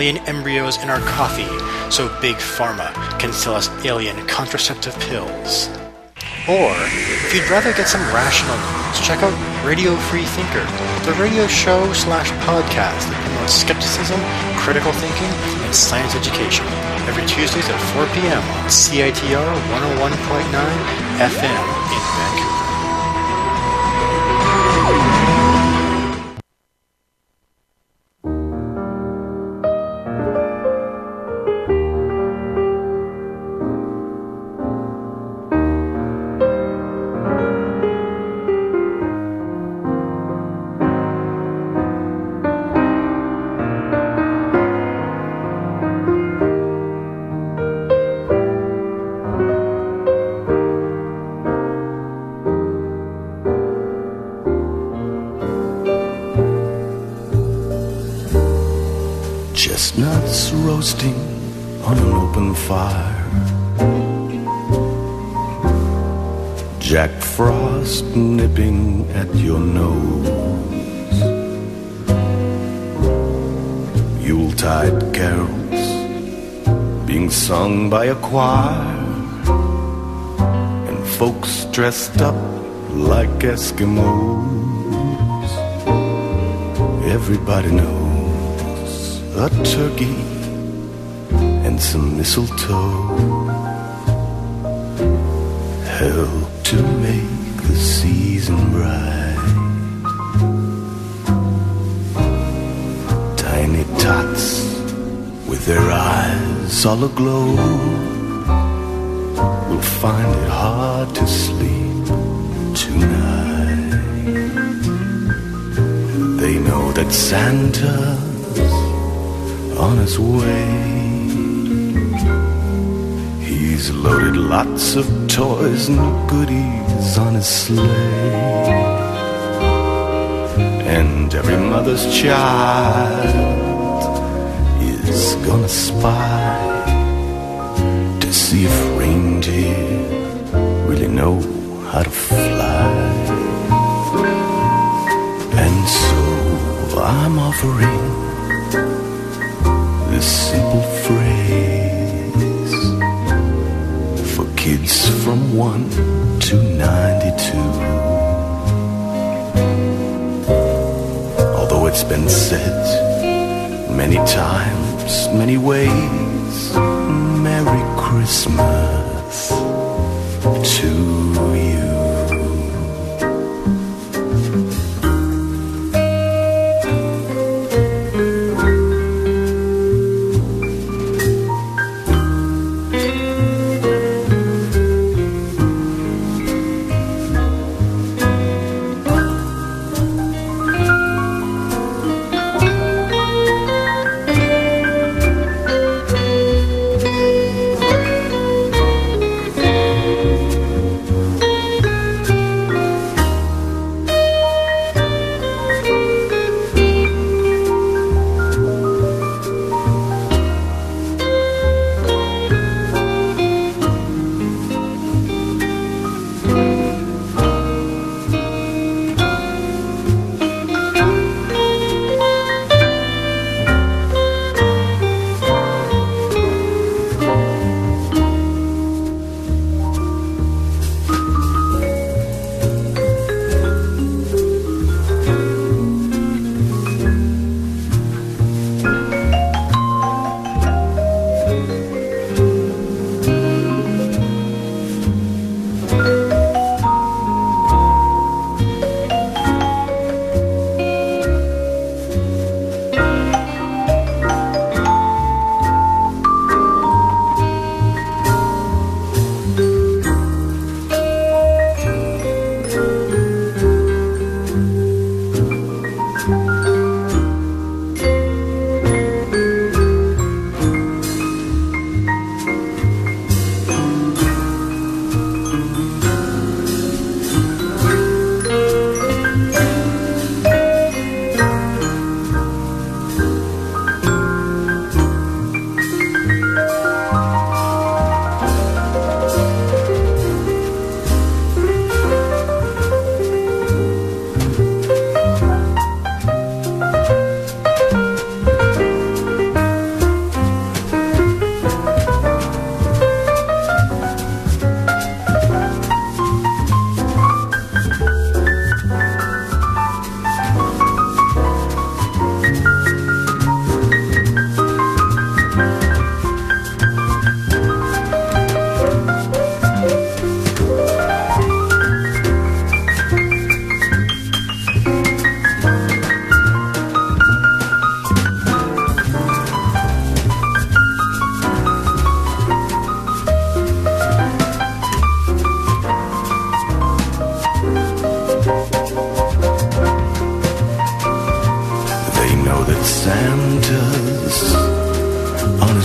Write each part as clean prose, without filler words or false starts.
alien embryos in our coffee so Big Pharma can sell us alien contraceptive pills. Or, if you'd rather get some rational news, check out Radio Free Thinker, the radio show/podcast that promotes skepticism, critical thinking, and science education, every Tuesdays at 4 p.m. on CITR 101.9 FM in Vancouver. Chestnuts roasting on an open fire, Jack Frost nipping at your nose, Yuletide carols being sung by a choir, and folks dressed up like Eskimos. Everybody knows a turkey and some mistletoe help to make the season bright. Tiny tots with their eyes all aglow will find it hard to sleep tonight. They know that Santa on his way. He's loaded lots of toys and goodies on his sleigh, and every mother's child is gonna spy to see if reindeer really know how to fly. And so I'm offering this simple phrase for kids from 1 to 92. Although it's been said many times, many ways, Merry Christmas to you.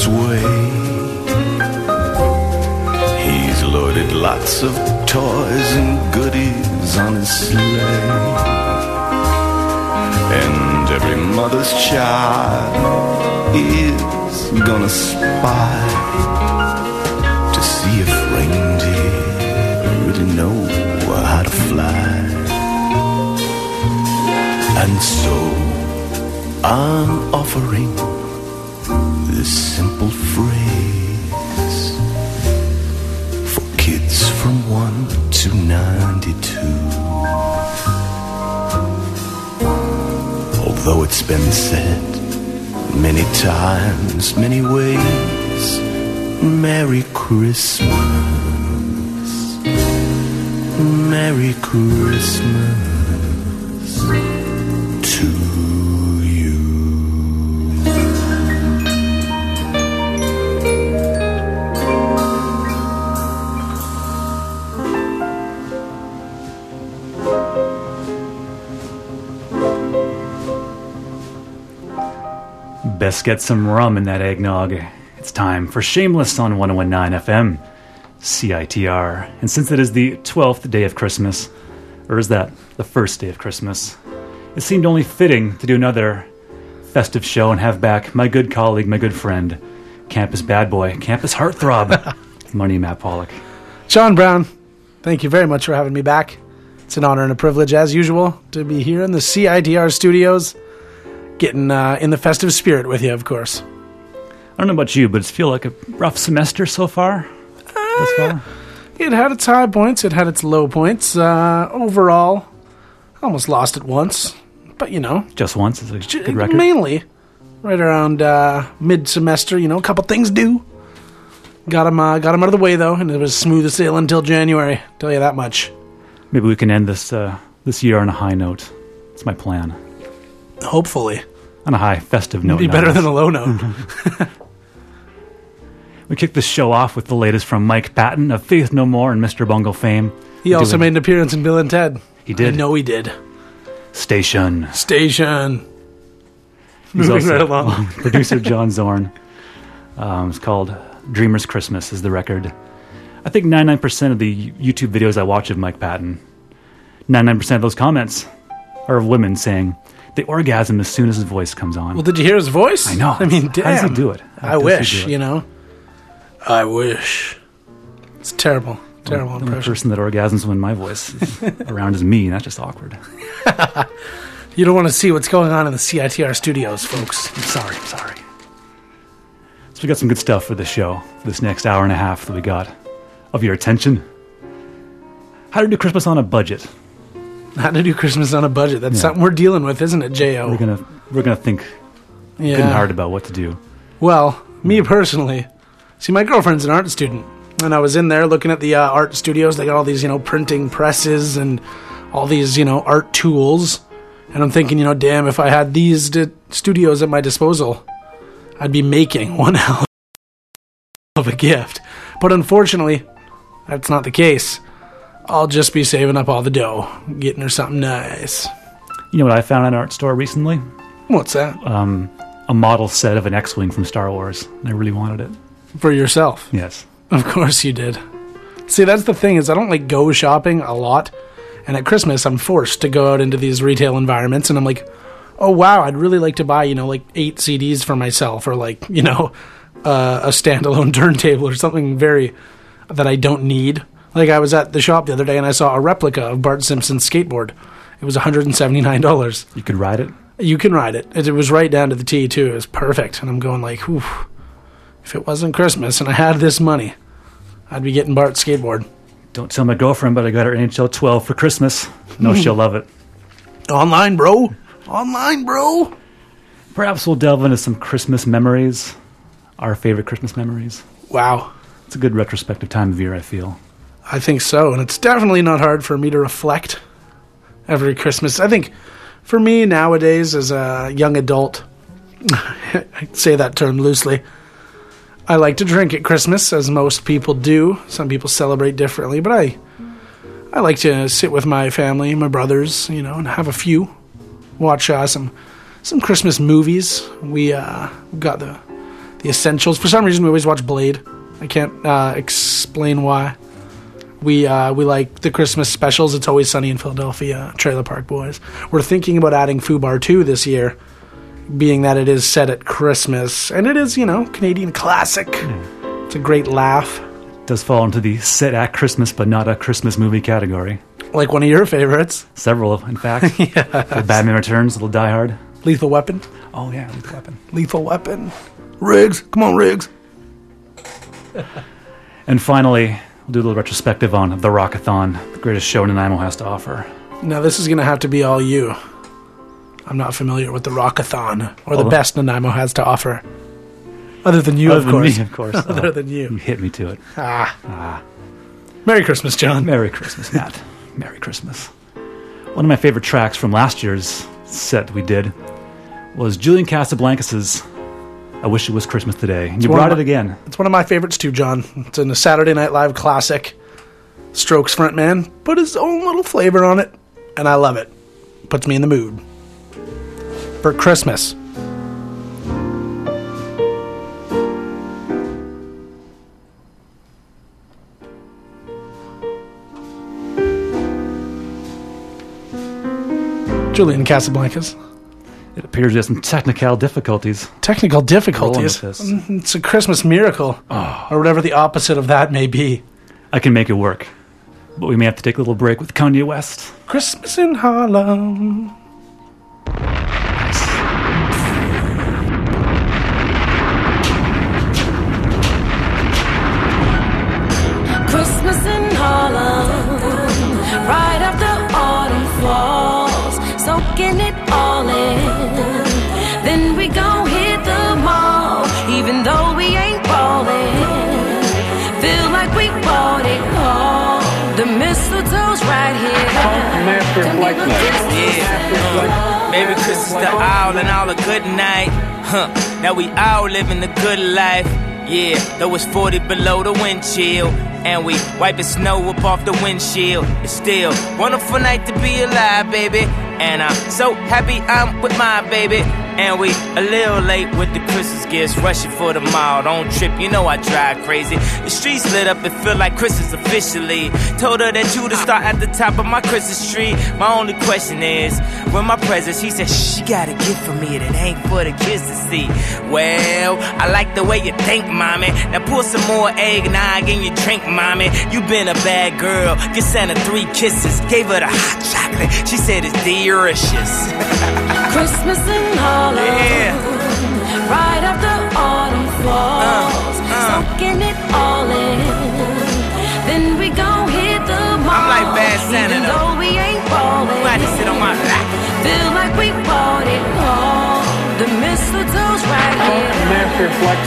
his way. He's loaded lots of toys and goodies on his sleigh. And every mother's child is gonna spy to see if reindeer really know how to fly. And so I'm offering this simple phrase for kids from 1 to 92. Although it's been said many times, many ways, Merry Christmas, Merry Christmas to you. Best get some rum in that eggnog. It's time for Shameless on 101.9 FM, CITR. And since it is the 12th day of Christmas, or is that the first day of Christmas, it seemed only fitting to do another festive show and have back my good colleague, my good friend, campus bad boy, campus heartthrob, Money Matt Pollock. Sean Brown, thank you very much for having me back. It's an honor and a privilege, as usual, to be here in the CITR studios, getting in the festive spirit with you, of course. I don't know about you, but it's feel like a rough semester so far. Thus far. It had its high points, it had its low points. Overall, almost lost it once, but you know. Just once is a good record. Mainly, right around mid-semester, you know, a couple things due. Got them out of the way, though, and it was smooth sailing until January, tell you that much. Maybe we can end this year on a high note. It's my plan. Hopefully. On a high, festive note. It'd be better than a low note. We kicked this show off with the latest from Mike Patton of Faith No More and Mr. Bungle fame. He also made an appearance in Bill and Ted. He did. I know he did. Station. He's Moving also, right along. Producer John Zorn. It's called Dreamer's Christmas is the record. I think 99% of the YouTube videos I watch of Mike Patton, 99% of those comments are of women saying they orgasm as soon as his voice comes on. Well, did you hear his voice? I know. I mean, damn. How does he do it? I wish, you know. I wish. It's terrible. Terrible impression. impression. The person that orgasms when my voice is around is me. That's just awkward. You don't want to see what's going on in the CITR studios, folks. I'm sorry. So we got some good stuff for this show, for this next hour and a half that we got of your attention. How to do Christmas on a budget. How to do Christmas on a budget. That's something we're dealing with, isn't it, J.O.? We're gonna think good and hard about what to do. Well, me personally, see, my girlfriend's an art student, and I was in there looking at the art studios. They got all these, you know, printing presses and all these, you know, art tools. And I'm thinking, you know, damn, if I had these studios at my disposal, I'd be making one hell of a gift. But unfortunately, that's not the case. I'll just be saving up all the dough, getting her something nice. You know what I found at an art store recently? What's that? A model set of an X-Wing from Star Wars. And I really wanted it. For yourself? Yes. Of course you did. See, that's the thing, is I don't like go shopping a lot. And at Christmas, I'm forced to go out into these retail environments, and I'm like, oh wow, I'd really like to buy, you know, like 8 CDs for myself, or like, you know, a standalone turntable or something that I don't need. Like, I was at the shop the other day and I saw a replica of Bart Simpson's skateboard. It was $179. You could ride it? You can ride it. It was right down to the T, too. It was perfect. And I'm going like, oof, if it wasn't Christmas and I had this money, I'd be getting Bart's skateboard. Don't tell my girlfriend, but I got her NHL 12 for Christmas. No, she'll love it. Online, bro. Online, bro. Perhaps we'll delve into some Christmas memories. Our favorite Christmas memories. Wow. It's a good retrospective time of year, I feel. I think so, and it's definitely not hard for me to reflect every Christmas. I think for me nowadays, as a young adult, I say that term loosely, I like to drink at Christmas, as most people do. Some people celebrate differently, but I like to sit with my family, my brothers, you know, and have a few. Watch some Christmas movies. We got the the essentials. For some reason, we always watch Blade. I can't explain why. We like the Christmas specials. It's Always Sunny in Philadelphia, Trailer Park Boys. We're thinking about adding Fubar 2 this year, being that it is set at Christmas. And it is, Canadian classic. It's a great laugh. It does fall into the set at Christmas but not a Christmas movie category. Like one of your favorites. Several, in fact. Yes. Batman Returns, Little Die Hard. Lethal Weapon. Oh, yeah, Lethal Weapon. Lethal Weapon. Riggs. Come on, Riggs. And finally, we'll do a little retrospective on The Rockathon, the greatest show Nanaimo has to offer. Now, this is going to have to be all you. I'm not familiar with The Rockathon, or the best Nanaimo has to offer. Other than you, of course. Me, of course. Other than you. You hit me to it. Merry Christmas, John. Merry Christmas, Matt. Merry Christmas. One of my favorite tracks from last year's set we did was Julian Casablancas' I Wish It Was Christmas Today. And you brought it again. It's one of my favorites too, John. It's in a Saturday Night Live classic. Strokes frontman put his own little flavor on it, and I love it. Puts me in the mood. For Christmas. Julian Casablancas. It appears he has some technical difficulties. Technical difficulties? With this. It's a Christmas miracle. Or whatever the opposite of that may be. I can make it work. But we may have to take a little break with Kanye West. Christmas in Harlem. Christmas in Harlem, right after autumn falls, soaking it all in. Then we gon' hit the mall, even though we ain't ballin'. Feel like we bought it all. The mistletoe's right here. Master Flight Night. Yeah. Maybe Christmas the owl and all a good night. Now we all living the good life. Yeah, though it's 40 below the wind chill, and we wiping snow up off the windshield. It's still wonderful night to be alive, baby. And I'm so happy I'm with my baby. And we a little late with the Christmas gifts, rushing for the mall. Don't trip, you know I drive crazy. The streets lit up, it feel like Christmas officially. Told her that you to start at the top of my Christmas tree. My only question is, when my presents, she said, shh, you got a gift for me that ain't for the kids to see. Well, I like the way you think, mommy. Now pour some more eggnog in your drink, mommy. You been a bad girl, get Santa 3 kisses. Gave her the hot chocolate, she said it's delicious. Christmas in Harlem, yeah. Right after autumn falls, soaking it all in. Then we gon' hit the mall. I'm like Bad Santa, even though we ain't ballin'. Glad to sit on my lap. Feel like we bought it all. The mistletoe's right here. Master Flight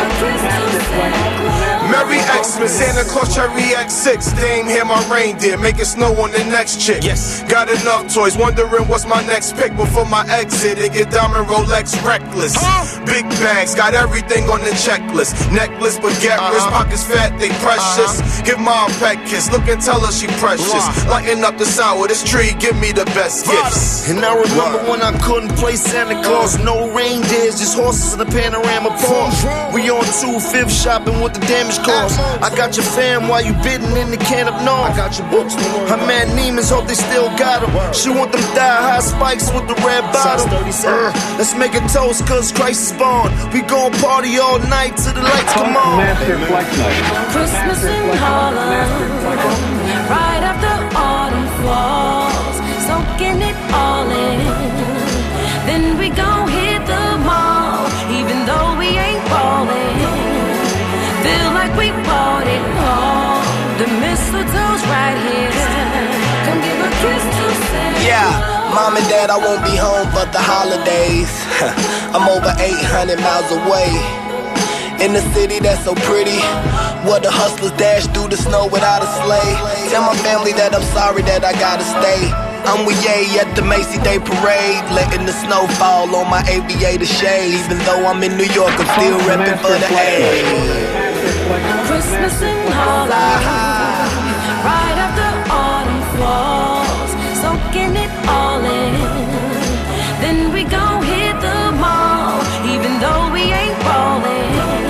Merry Xmas, Santa Claus Cherry X6. Dame here my reindeer, making snow on the next chick. Yes. Got enough toys, wondering what's my next pick. Before my exit, it get diamond Rolex reckless. Big bags, got everything on the checklist. Necklace, baguette, wrist, pockets fat, they precious. Give mom a pet kiss, look and tell her she precious. Lighten up the sound with this tree, give me the best gifts. And I remember when I couldn't play Santa Claus. No reindeers, just horses in a panorama Porsche. We on 2/5 shopping with the damage cars. I got your fam while you bidding in the can up north. I got your books. Her man Neiman's hope they still got them. She want them thigh-high spikes with the red bottom. Let's make a toast cause Christ is born. We gon' party all night till the lights come on. Master Flight Night. Christmas in Harlem, right after autumn falls, soaking it all in. Then we gon' hit the mall, even though we ain't ballin'. Feel like we bought it all. The mistletoe's right here. Come give a kiss to Santa. Yeah, mom and dad, I won't be home for the holidays. I'm over 800 miles away. In the city that's so pretty, where the hustlers dash through the snow without a sleigh. Tell my family that I'm sorry that I gotta stay. I'm with Ye at the Macy Day Parade, letting the snow fall on my aviator shade. Even though I'm in New York, I'm still repping for the A. Christmas in Harlem, right after autumn falls, soaking it all in. Then we gon' hit the mall, even though we ain't ballin'.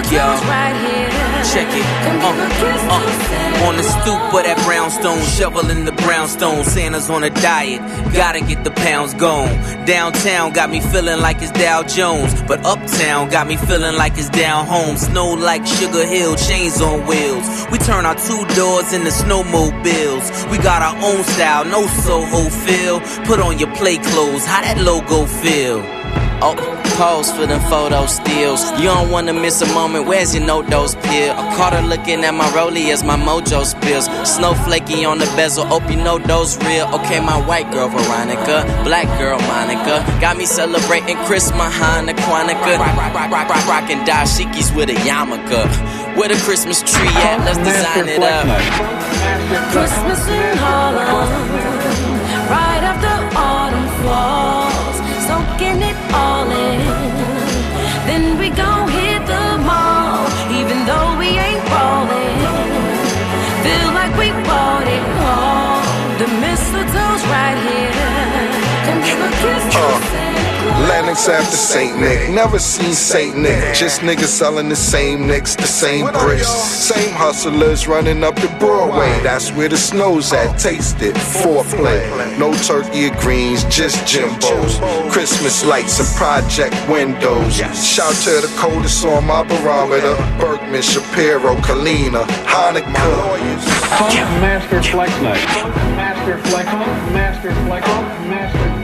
y'all. right here. Check it. On the stoop of that brownstone, shoveling the brownstone. Santa's on a diet, gotta get the pounds gone. Downtown got me feeling like it's Dow Jones, but uptown got me feeling like it's down home. Snow like Sugar Hill, chains on wheels. We turn our two doors into snowmobiles. We got our own style, no Soho feel. Put on your play clothes, how that logo feel? Oh, pose for them photo stills. You don't wanna miss a moment, where's your no-dose pill? I caught her looking at my rollie as my mojo spills. Snowflakey on the bezel, hope you know those real. Okay, my white girl Veronica, black girl Monica, got me celebrating Christmas, Hanukkah, rockin' dashikis with a yarmulke. Where the Christmas tree at? Let's design it up. Christmas in Harlem, right after autumn falls, soaking it all in. Then we gon' hit the mall, even though we ain't ballin'. Feel like we bought it all. The mistletoe's right here. Come give a kiss to Santa Claus. Lennox after St. Nick, never seen St. Nick. Just niggas selling the same nicks, the same bricks. Same hustlers running up the Broadway. That's where the snow's at, taste it, foreplay. No turkey or greens, just Jimbos. Christmas lights and project windows. Shout to the coldest on my barometer. Bergman, Shapiro, Kalina, Hanukkah. Master Flex Night. Master Flex. Master Flex. Master Flex.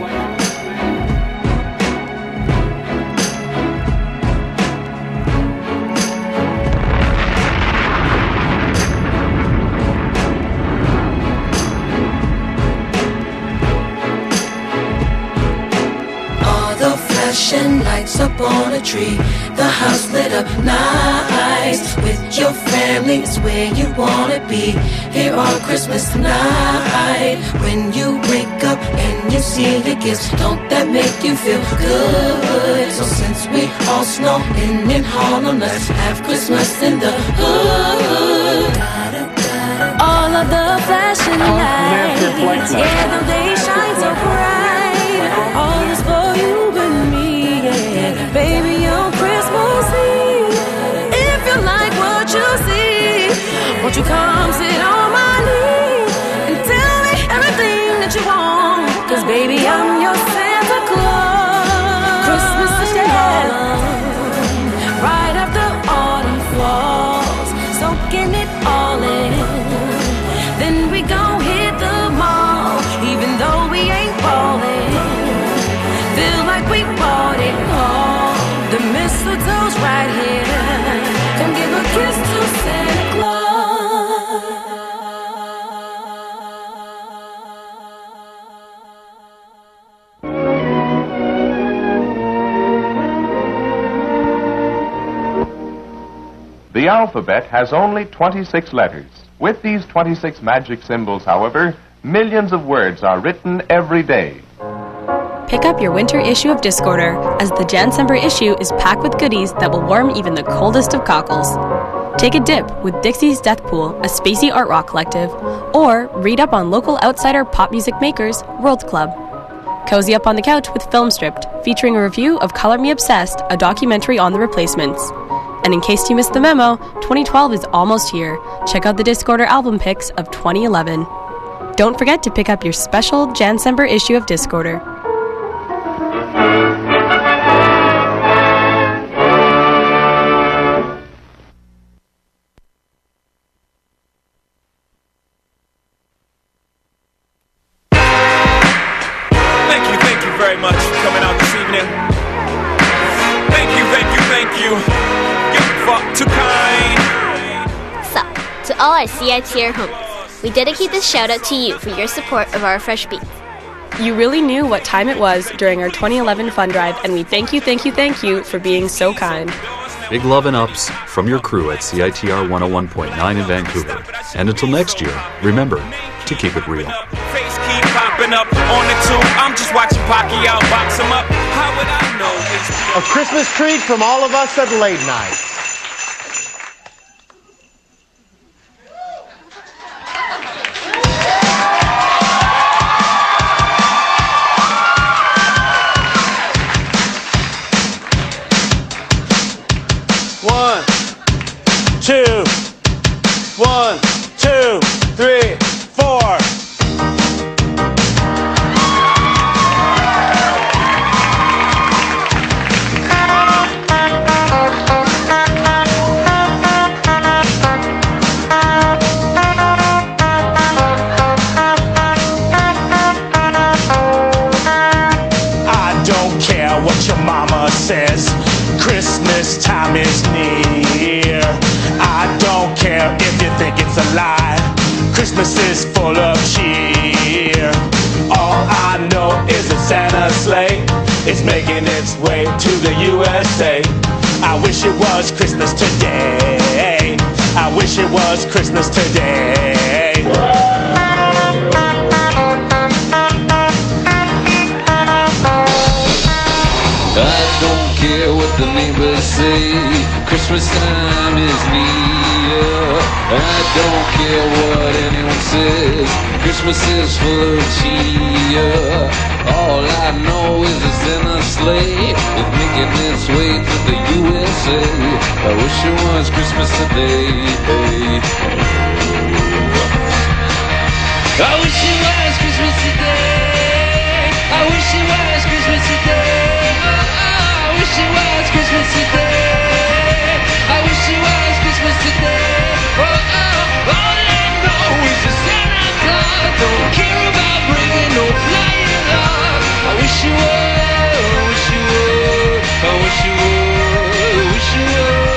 Flashing lights up on a tree, the house lit up nice. With your family is where you wanna be, here on Christmas night. When you wake up and you see the gifts, don't that make you feel good? So since we all snowing in Harlem, let's have Christmas in the hood. All of the flashing lights, yeah, though they shine so bright. All is for you and me, yeah, baby, on Christmas Eve. If you like what you see, won't you come sit on my knee and tell me everything that you want? 'Cause baby, I'm your Santa Claus. Christmas in Harlem, right after autumn falls, soaking it all in. Then we gon' hit the mall, even though we ain't ballin'. Feel like we bought it all. The mistletoe's right here. Come give a kiss to Santa Claus. The alphabet has only 26 letters. With these 26 magic symbols, however, millions of words are written every day. Pick up your winter issue of Discorder, as the Jancember issue is packed with goodies that will warm even the coldest of cockles. Take a dip with Dixie's Death Pool, a spacey art rock collective, or read up on local outsider pop music makers, World Club. Cozy up on the couch with Film Stripped, featuring a review of Color Me Obsessed, a documentary on the Replacements. And in case you missed the memo, 2012 is almost here. Check out the Discorder album picks of 2011. Don't forget to pick up your special Jancember issue of Discorder. Thank you very much for coming out this evening. Thank you. You're far too kind. So, to all our CITR homies, we dedicate this shout out to you for your support of our Fresh Beats. You really knew what time it was during our 2011 fund drive, and we thank you for being so kind. Big love and ups from your crew at CITR 101.9 in Vancouver. And until next year, remember to keep it real. Face keep popping up on the tube. I'm just watching Pacquiao box him up. How would I know? A Christmas treat from all of us at Late Night. One, 2. 1, 2, 3, 4. What your mama says, Christmas time is near. I don't care if you think it's a lie, Christmas is full of cheer. All I know is that Santa's sleigh is making its way to the USA. I wish it was Christmas today, I wish it was Christmas today. I don't care what the neighbors say, Christmas time is near. I don't care what anyone says, Christmas is full of cheer. All I know is it's in a sleigh, it's making its way to the USA. I wish it was Christmas today. I wish it was Christmas today. I wish it was Christmas today. I wish it was Christmas today. I wish it was Christmas today. All I know is that Santa Claus don't care about bringing no flying love. I wish it was, I wish it was, I wish it was, I wish it was.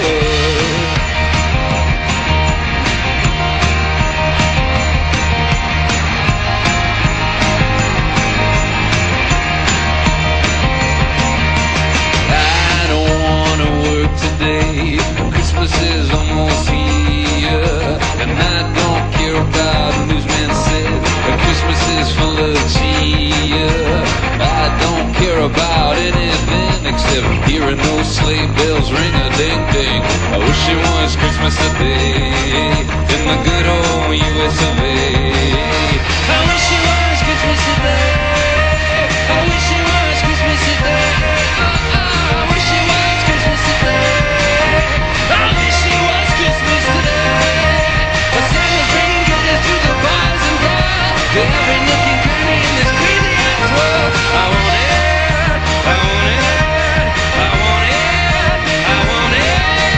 Christmas is almost here, and I don't care about newsman said Christmas is full of cheer. I don't care about anything except hearing those sleigh bells ring a ding ding. I wish it was Christmas today in the good old US of A. I wish it was Christmas today. I wish it was Christmas today. I wish it was Christmas today. I wish it was Christmas today. But Santa's bringing goodness to the boys and girls, to every nook and cranny in this crazy ass world. I want it, I want it, I want it, I want it.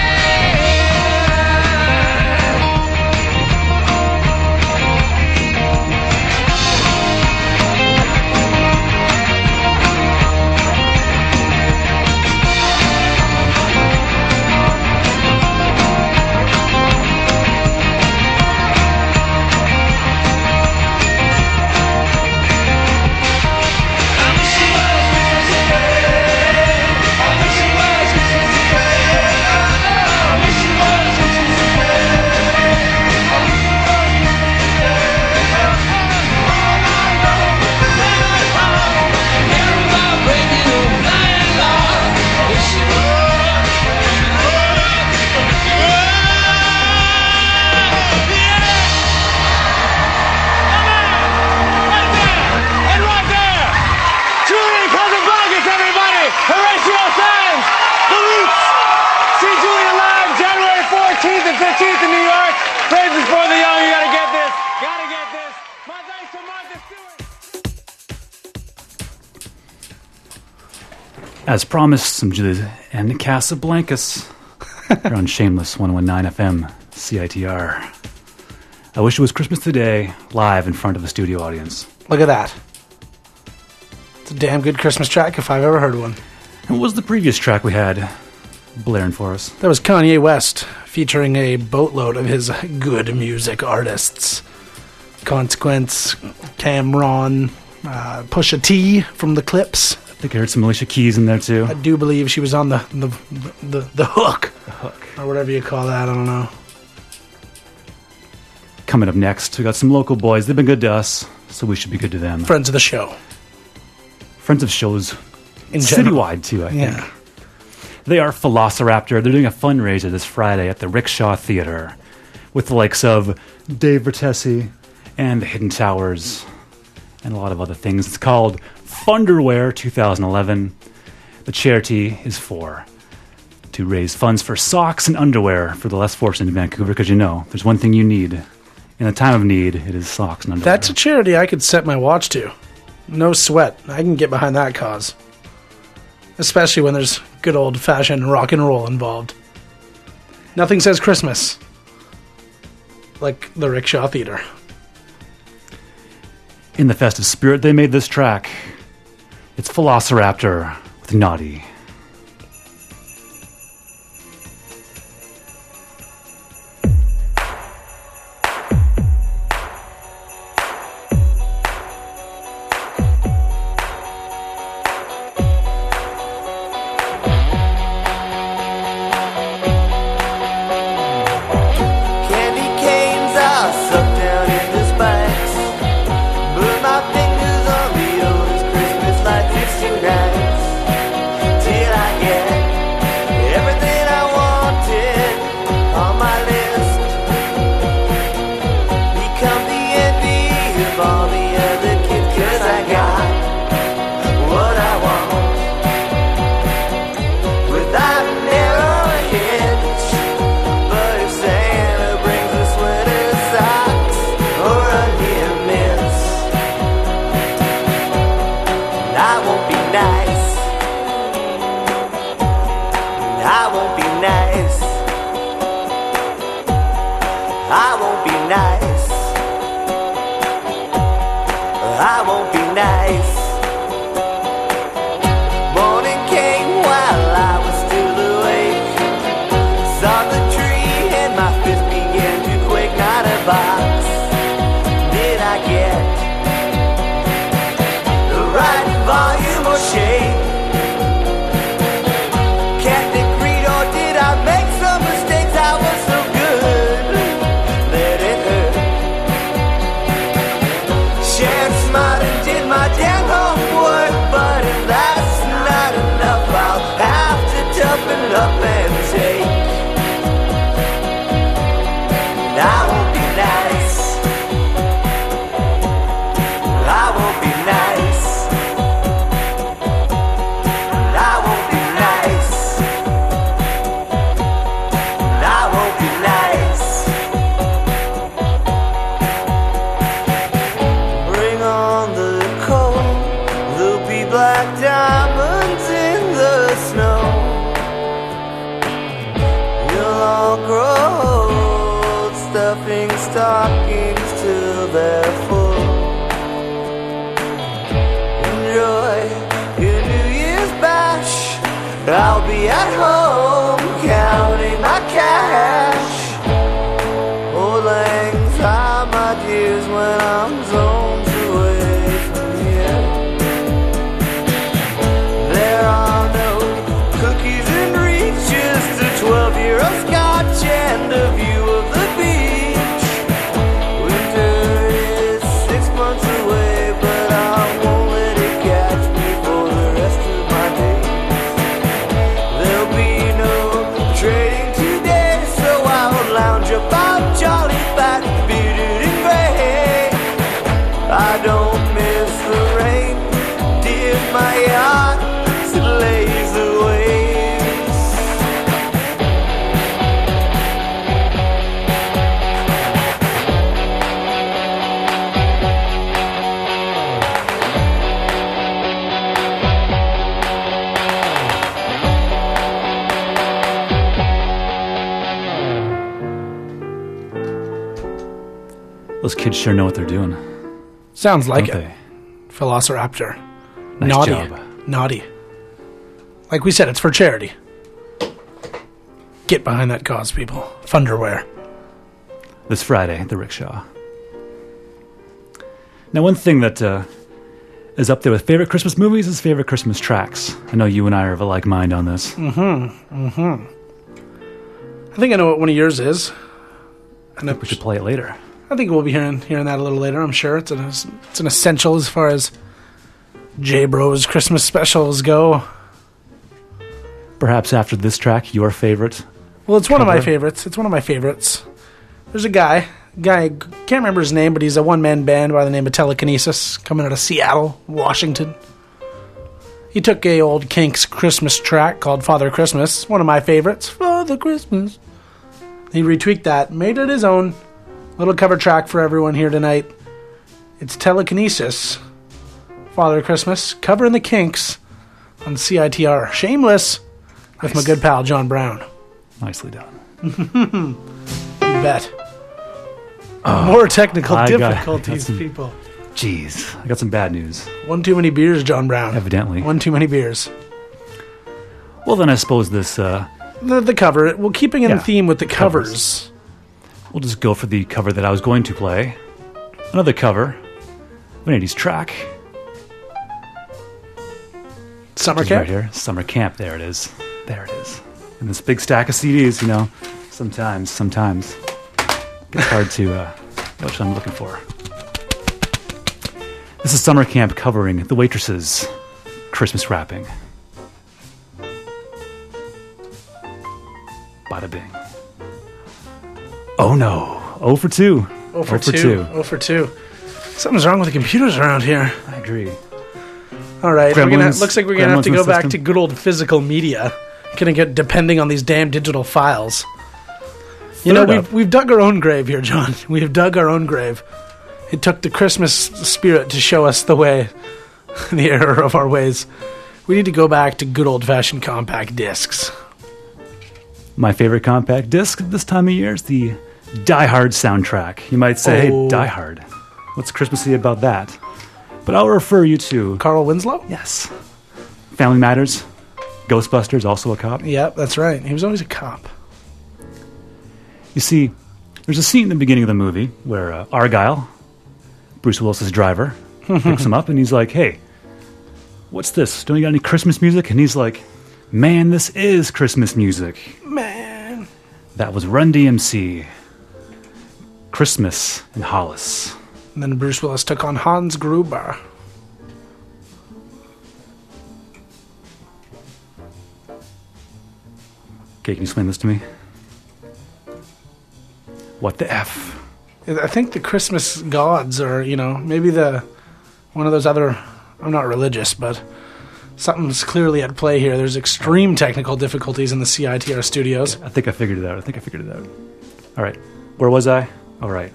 As promised, some Julius and Casablancas here on Shameless 119 FM, CITR. I wish it was Christmas today, live in front of a studio audience. Look at that. It's a damn good Christmas track if I've ever heard one. And what was the previous track we had blaring for us? That was Kanye West, featuring a boatload of his good music artists. Consequence, Cameron, Pusha T from the Clips. I think I heard some Alicia Keys in there too. I do believe she was on the hook. The hook. Or whatever you call that, I don't know. Coming up next, we got some local boys. They've been good to us, so we should be good to them. Friends of the show. Friends of shows in general. Citywide too, I think. They are Velociraptor. They're doing a fundraiser this Friday at the Rickshaw Theater with the likes of Dave Vertesi and the Hidden Towers and a lot of other things. It's called Funderwear 2011. The charity is for to raise funds for socks and underwear for the less fortunate in Vancouver, because there's one thing you need. In a time of need, it is socks and underwear. That's a charity I could set my watch to. No sweat. I can get behind that cause. Especially when there's good old-fashioned rock and roll involved. Nothing says Christmas like the Rickshaw Theatre. In the festive spirit, they made this track. It's Velociraptor with Naughty. I'll be at home counting my cash. Old lang syne, my dears, when I'm zones away from here. There are no cookies in reach, just a 12-year-old scotch and a view of the beach. Winter is 6 months away, but I won't let it catch me for the rest of my days. There'll be no trading today, so I'll lounge about jolly fat, bearded and gray. I don't miss the rain, dear my yacht, it lays the waves. Those kids sure know what they're doing. Sounds like Don't it. Velociraptor. Nice Naughty. job. Naughty. Like we said, it's for charity. Get behind that cause, people. Funderwear. This Friday, the Rickshaw. Now, one thing that is up there with favorite Christmas movies is favorite Christmas tracks. I know you and I are of a like mind on this. Mm-hmm. Mm-hmm. I think I know what one of yours is. I think we should play it later. I think we'll be hearing that a little later, I'm sure. It's an essential as far as J-Bro's Christmas specials go. Perhaps after this track, your favorite? Well, it's one of my cover? favorites. It's one of my favorites. There's a guy, can't remember his name, but he's a one-man band by the name of Telekinesis, coming out of Seattle, Washington. He took a old Kinks Christmas track called Father Christmas, one of my favorites, Father Christmas. He retweaked that, made it his own little cover track for everyone here tonight. It's Telekinesis, Father Christmas, covering the Kinks on CITR. Shameless with my good pal John Brown. Nicely done. You bet. More technical difficulties, people. Jeez, I got some bad news. One too many beers, John Brown. Evidently. One too many beers. Well, then I suppose this... The cover. Well, keeping in theme with the covers. We'll just go for the cover that I was going to play. Another cover of an 80s track. Summer Camp? Right here. Summer Camp. There it is. There it is. And this big stack of CDs, you know. Sometimes. It's hard to know what I'm looking for. This is Summer Camp covering The Waitresses' Christmas Wrapping. Bada bing. Oh no. 0 for 2. 0 for 2. 0 for 2. Something's wrong with the computers around here. I agree. All right. Looks like we're going to have to go back to good old physical media. Gonna get depending on these damn digital files. You know, we've dug our own grave here, John. We have dug our own grave. It took the Christmas spirit to show us the way, the error of our ways. We need to go back to good old-fashioned compact discs. My favorite compact disc this time of year is the Die Hard soundtrack. You might say, hey, Die Hard. What's Christmassy about that? But I'll refer you to... Carl Winslow? Yes. Family Matters. Ghostbusters, also a cop. Yep, that's right. He was always a cop. You see, there's a scene in the beginning of the movie where Argyle, Bruce Willis's driver, picks him up and he's like, hey, what's this? Don't you got any Christmas music? And he's like, man, this is Christmas music. Man. That was Run DMC. Christmas in Hollis. And then Bruce Willis took on Hans Gruber. Okay, can you explain this to me? What the F? I think the Christmas gods are, you know, maybe one of those other... I'm not religious, but something's clearly at play here. There's extreme technical difficulties in the CITR studios. I think I figured it out. All right. Where was I? All right.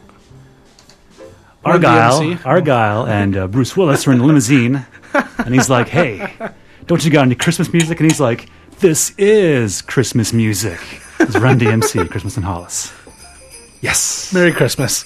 Argyle and Bruce Willis are in the limousine, and he's like, hey, don't you got any Christmas music? And he's like, this is Christmas music. It's Run DMC, Christmas in Hollis. Yes. Merry Christmas.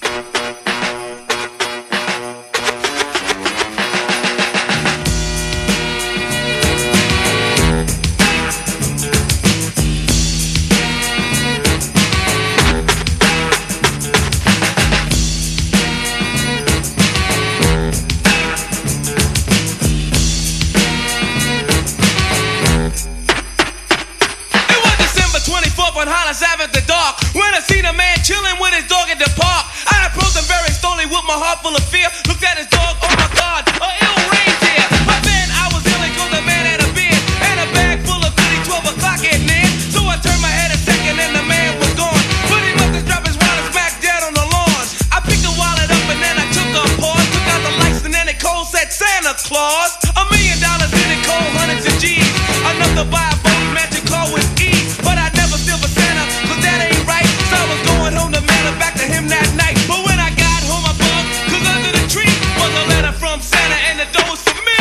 My heart full of fear, looked at his dog, oh my God, a ill reindeer. But then I was ill cause the man had a beard and a bag full of goodies, 12 o'clock at night. So I turned my head a second and the man was gone. But he must have dropped his wallet smack dead on the lawn. I picked the wallet up and then I took a pause, took out the lights and then it cold said Santa Claus. $1 million in it cold, hundreds of G's, enough to buy a boat magic car with ease. But I'd never steal for Santa, cause that ain't right. So I was going home to mail it back to him that night. But when I got home I bugged, cause under the tree was a letter from Santa and the door was for me.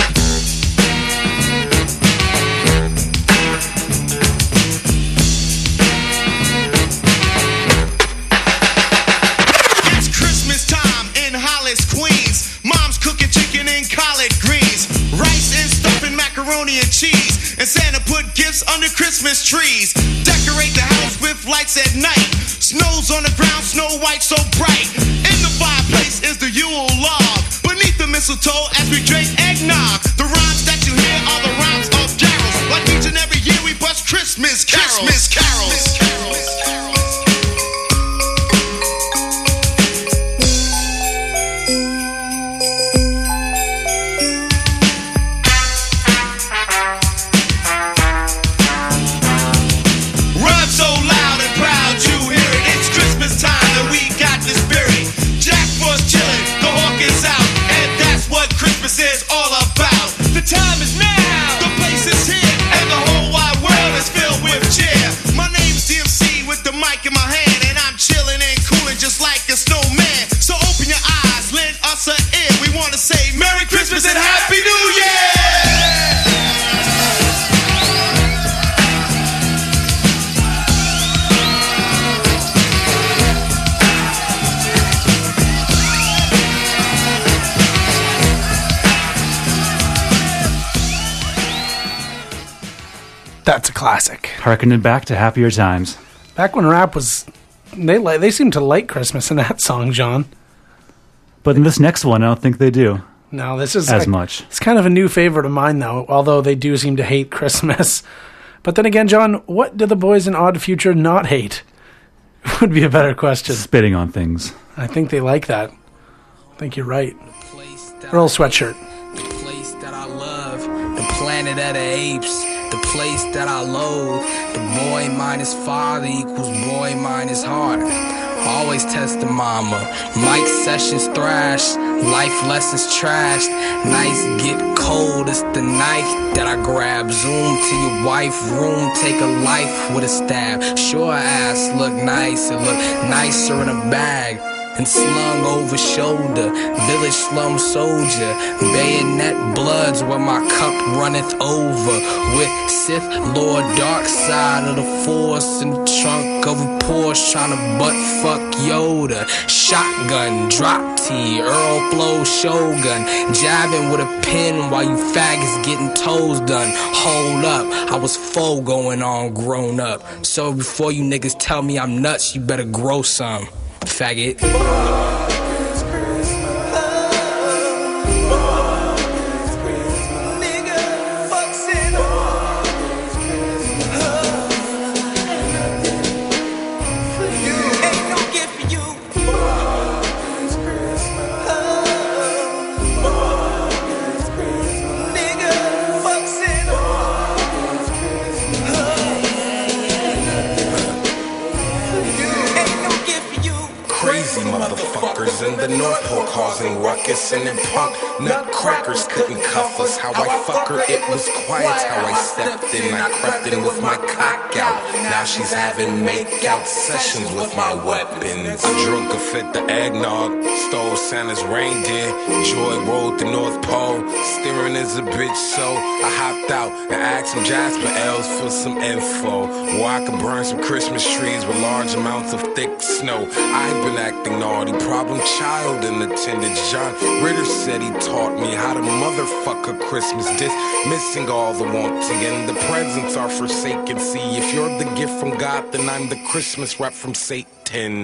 It's Christmas time in Hollis, Queens. Mom's cooking chicken and collard greens, rice and stuffing, macaroni and cheese. And Santa put gifts under Christmas trees. Decorate the house with lights at night. Snow's on the ground, snow white so bright. In the fireplace is the Yule log. Beneath the mistletoe as we drink eggnog. The rhymes that you hear are the rhymes of carols. Like each and every year we bust Christmas carols. Christmas carols. Rhyme so loud and proud you hear it. It's Christmas time and we got the spirit. Jack Frost chillin', the hawk is out, and that's what Christmas is all about. The time is now. That's a classic. Harkening back to happier times. Back when rap was... They seem to like Christmas in that song, John. But in this next one, I don't think they do. No, this is... as much. It's kind of a new favorite of mine, though, although they do seem to hate Christmas. But then again, John, what do the boys in Odd Future not hate? Would be a better question. Spitting on things. I think they like that. I think you're right. Earl Sweatshirt. The place that I love, the planet of the apes, the place that I loathe. The boy minus father equals boy minus heart. Always test the mama. Mic sessions thrash, life lessons trashed. Nights get cold, it's the knife that I grab. Zoom to your wife room, take a life with a stab. Sure ass look nice, it look nicer in a bag. And slung over shoulder, village slum soldier, bayonet bloods where my cup runneth over. With Sith Lord dark side of the force in the trunk of a Porsche trying to butt fuck Yoda. Shotgun, drop T, Earl Flow Shogun, jabbing with a pen while you faggots getting toes done. Hold up, I was full going on grown up. So before you niggas tell me I'm nuts, you better grow some. Faggot. In the North Pole causing ruckus and then punk nutcrackers couldn't cuff us. How I fuck her, it was quiet. How I stepped in, I crept in with my cock out. Now she's having make-out sessions with my weapons. I drunk a fit the eggnog, stole Santa's reindeer. Joy rode the North Pole, steering is a bitch, so I hopped out and asked some Jasper L's for some info. Where I could burn some Christmas trees with large amounts of thick snow. I've been acting naughty, problem child in attendance. John Ritter said he taught me how to motherfuck a Christmas disc, missing all the wanting and the presents are forsaken. See, if you're the gift from God, then I'm the Christmas rap from Satan.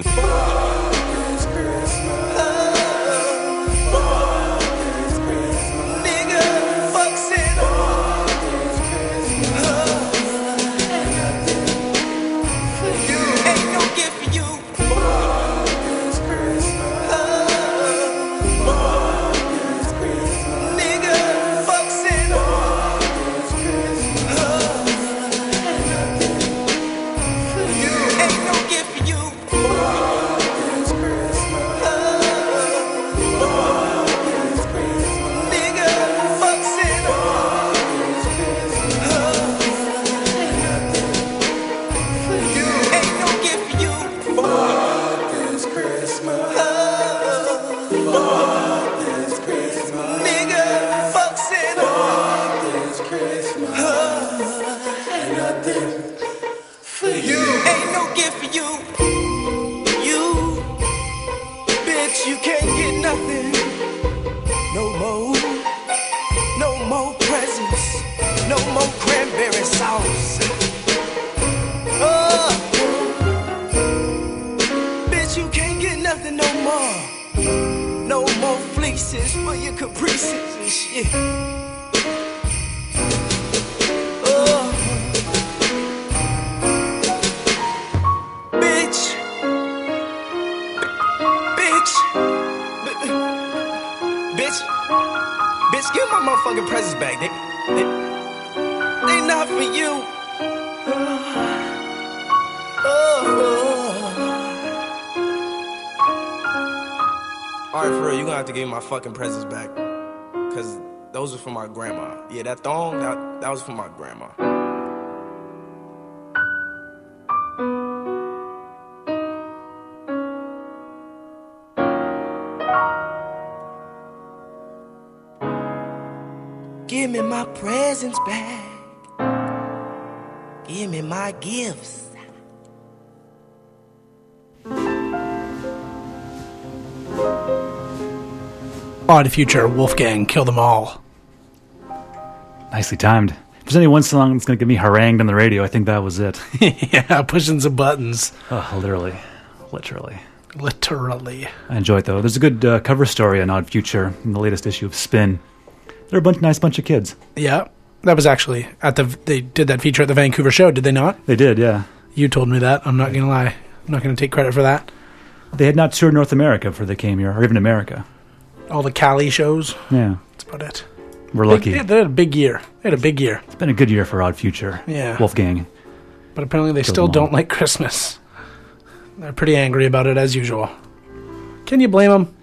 Fucking presents back, cause those are for my grandma. Yeah, that thong, that was for my grandma. Give me my presents back. Give me my gifts. Odd Future, Wolfgang, Kill Them All. Nicely timed. there's any one song that's going to get me harangued on the radio, I think that was it. Yeah, pushing some buttons. Oh, literally. Literally. I enjoy it, though. There's a good cover story on Odd Future in the latest issue of Spin. They're a nice bunch of kids. Yeah, that was actually they did that feature at the Vancouver show, did they not? They did, yeah. You told me that. I'm not going to lie. I'm not going to take credit for that. They had not toured North America before they came here, or even America. All the Cali shows. Yeah. That's about it. We're lucky. They had a big year. It's been a good year for Odd Future. Yeah. Wolfgang. But apparently they still don't like Christmas. They're pretty angry about it, as usual. Can you blame them?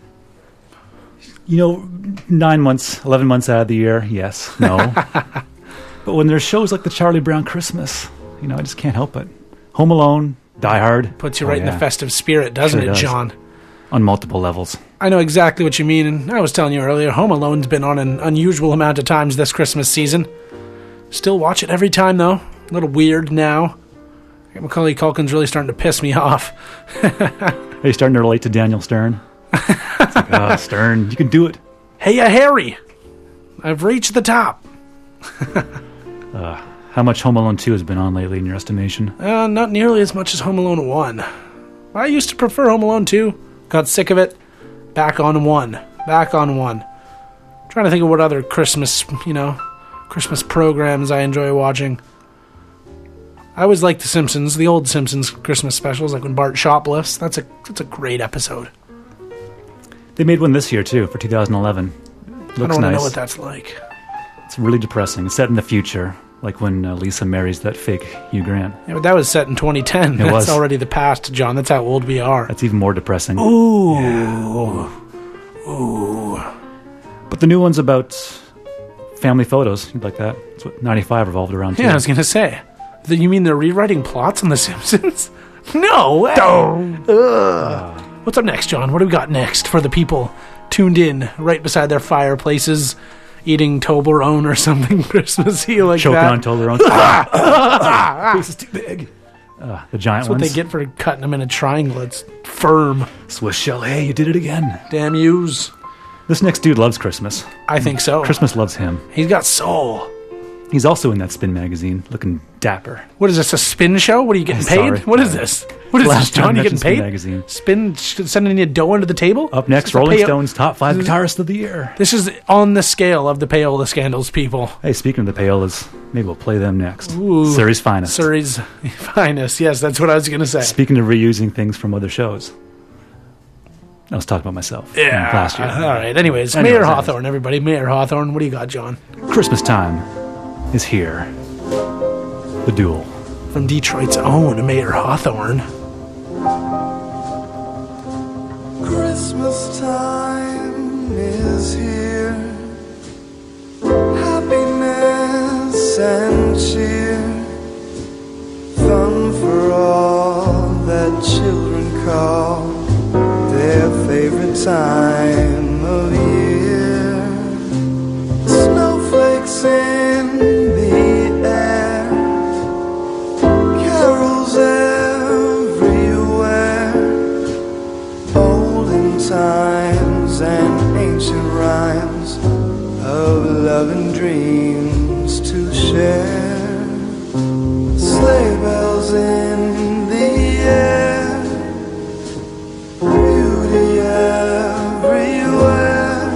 9 months, 11 months out of the year, yes, no. But when there's shows like the Charlie Brown Christmas, I just can't help it. Home Alone, Die Hard. Puts you right in the festive spirit, doesn't it, John? On multiple levels. I know exactly what you mean, and I was telling you earlier, Home Alone's been on an unusual amount of times this Christmas season. Still watch it every time, though. A little weird now. Macaulay Culkin's really starting to piss me off. Are you starting to relate to Daniel Stern? It's like, Stern, you can do it. Hey, Harry! I've reached the top. How much Home Alone 2 has been on lately in your estimation? Not nearly as much as Home Alone 1. I used to prefer Home Alone 2. Got sick of it. Back on 1. Trying to think of what other Christmas programs I enjoy watching. I always like The Simpsons, the old Simpsons Christmas specials, like when Bart shoplifts. That's a great episode. They made one this year, too, for 2011. Looks I don't nice. know what that's like. It's really depressing. It's set in the future, like when Lisa marries that fake Hugh Grant. Yeah, but that was set in 2010. That's already the past, John. That's how old we are. That's even more depressing. Ooh. Yeah. Ooh. But the new one's about family photos. You'd like that? That's what 95 revolved around, too. Yeah, I was going to say. You mean they're rewriting plots on The Simpsons? No way! What's up next, John? What do we got next for the people tuned in right beside their fireplaces, eating Toblerone or something Christmassy like Choking that? on Toblerone. This is too big. The giant That's ones. what they get for cutting them in a triangle. It's firm. Swiss shell. Hey, you did it again. Damn yous. This next dude loves Christmas. I think so. Christmas loves him. He's got soul. He's also in that Spin magazine, looking dapper. What is this, a spin show? What are you getting paid? What is this? What is this, John? You getting paid? Magazine. Spin sending you dough under the table? Up next, Rolling Stone's top 5 guitarists of the year. This is on the scale of the Payola Scandals, people. Hey, speaking of the Payolas, maybe we'll play them next. Ooh, Surrey's Finest. Surrey's Finest. Yes, that's what I was going to say. Speaking of reusing things from other shows. I was talking about myself. Yeah. Last year. All right. Anyways, Mayor Hawthorne, everybody. Mayor Hawthorne. What do you got, John? Christmas time is here. The Duel. From Detroit's own Mayor Hawthorne. Christmas time is here. Happiness and cheer. Fun for all that children call their favorite time of year. Snowflakes in the air. Carols everywhere. Olden times and ancient rhymes of love and dreams to share. Sleigh bells in the air. Beauty everywhere.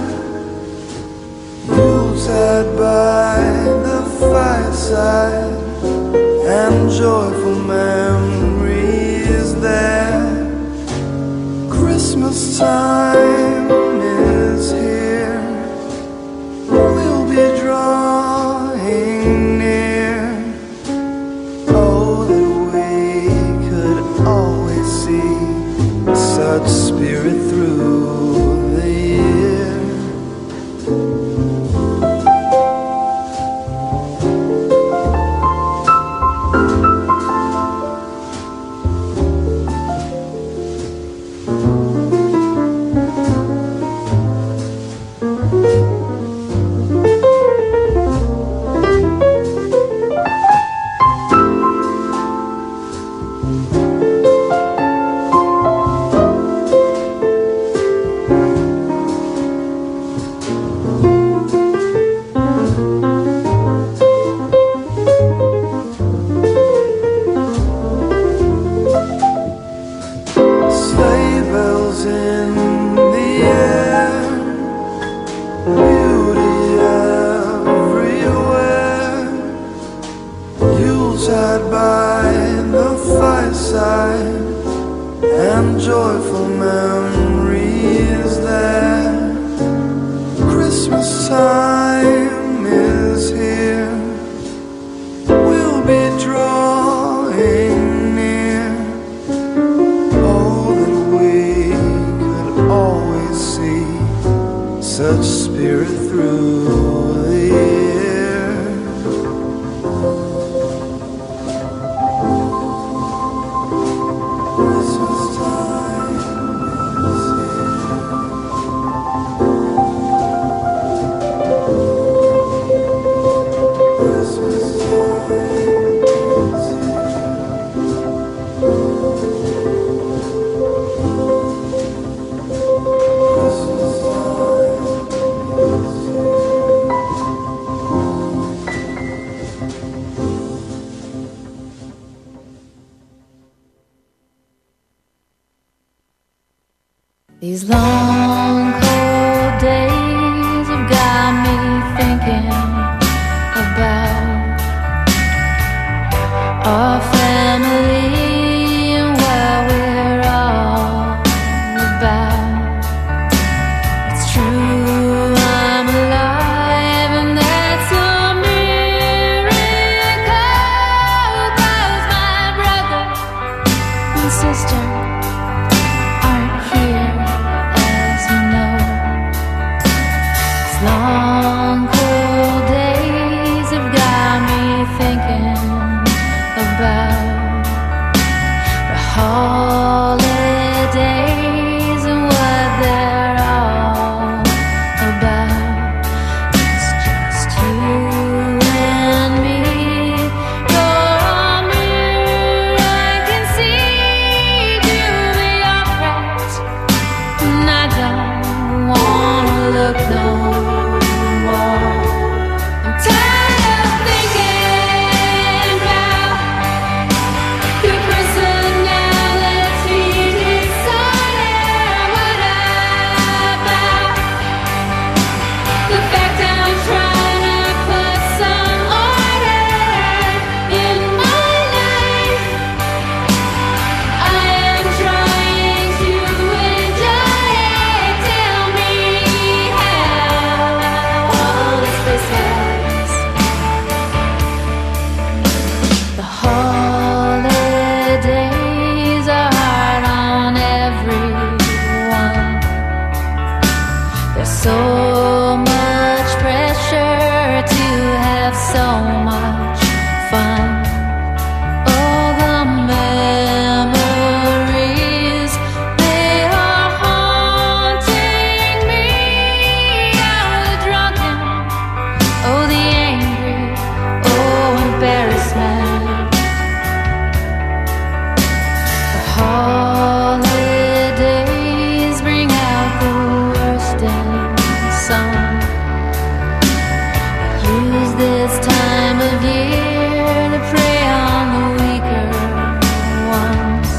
Yuletide by the fireside, and joyful memories there. Christmas time is here. We'll be drawing near. Oh, that we could always see such spirit through the year. Yuletide by the fireside, and joyful memories there. Christmas time is here. We'll be drawing near. Oh, that we could always see such spirit through the year. These long, cold days have got me thinking about our family and what we're all about. It's true, I'm alive, and that's a miracle. 'Cause my brother and sister aren't here. Long, cold days have got me thinking about the holidays and what they're all about. It's just you and me. You're a mirror I can see to be upright, and I don't wanna look no more. I'm tired of thinking about your personality disorder. What about the fact I'm trying to put some order in my life? I am trying to enjoy it. Tell me how this Christmas. The holidays are hard on everyone. There's so much pressure to have so much fun. Oh, the memories, they are haunting me. Oh, the drunken, oh, the angry, oh, embarrassment. The holidays bring out the worst in some. Use this time of year to prey on the weaker ones.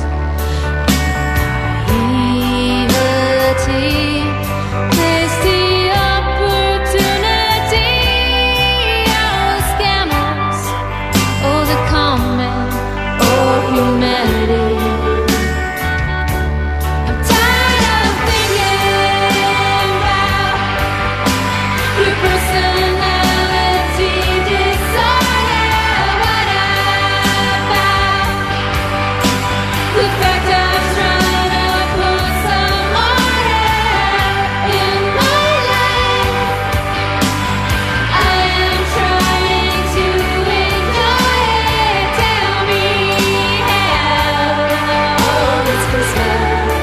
Naivety, they see opportunity. Oh, the scammers, oh, the comment, oh, humanity. I'm tired of thinking about your personality disorder. What about the fact I'm trying to put some order in my life? I am trying to enjoy it. Tell me how this Christmas.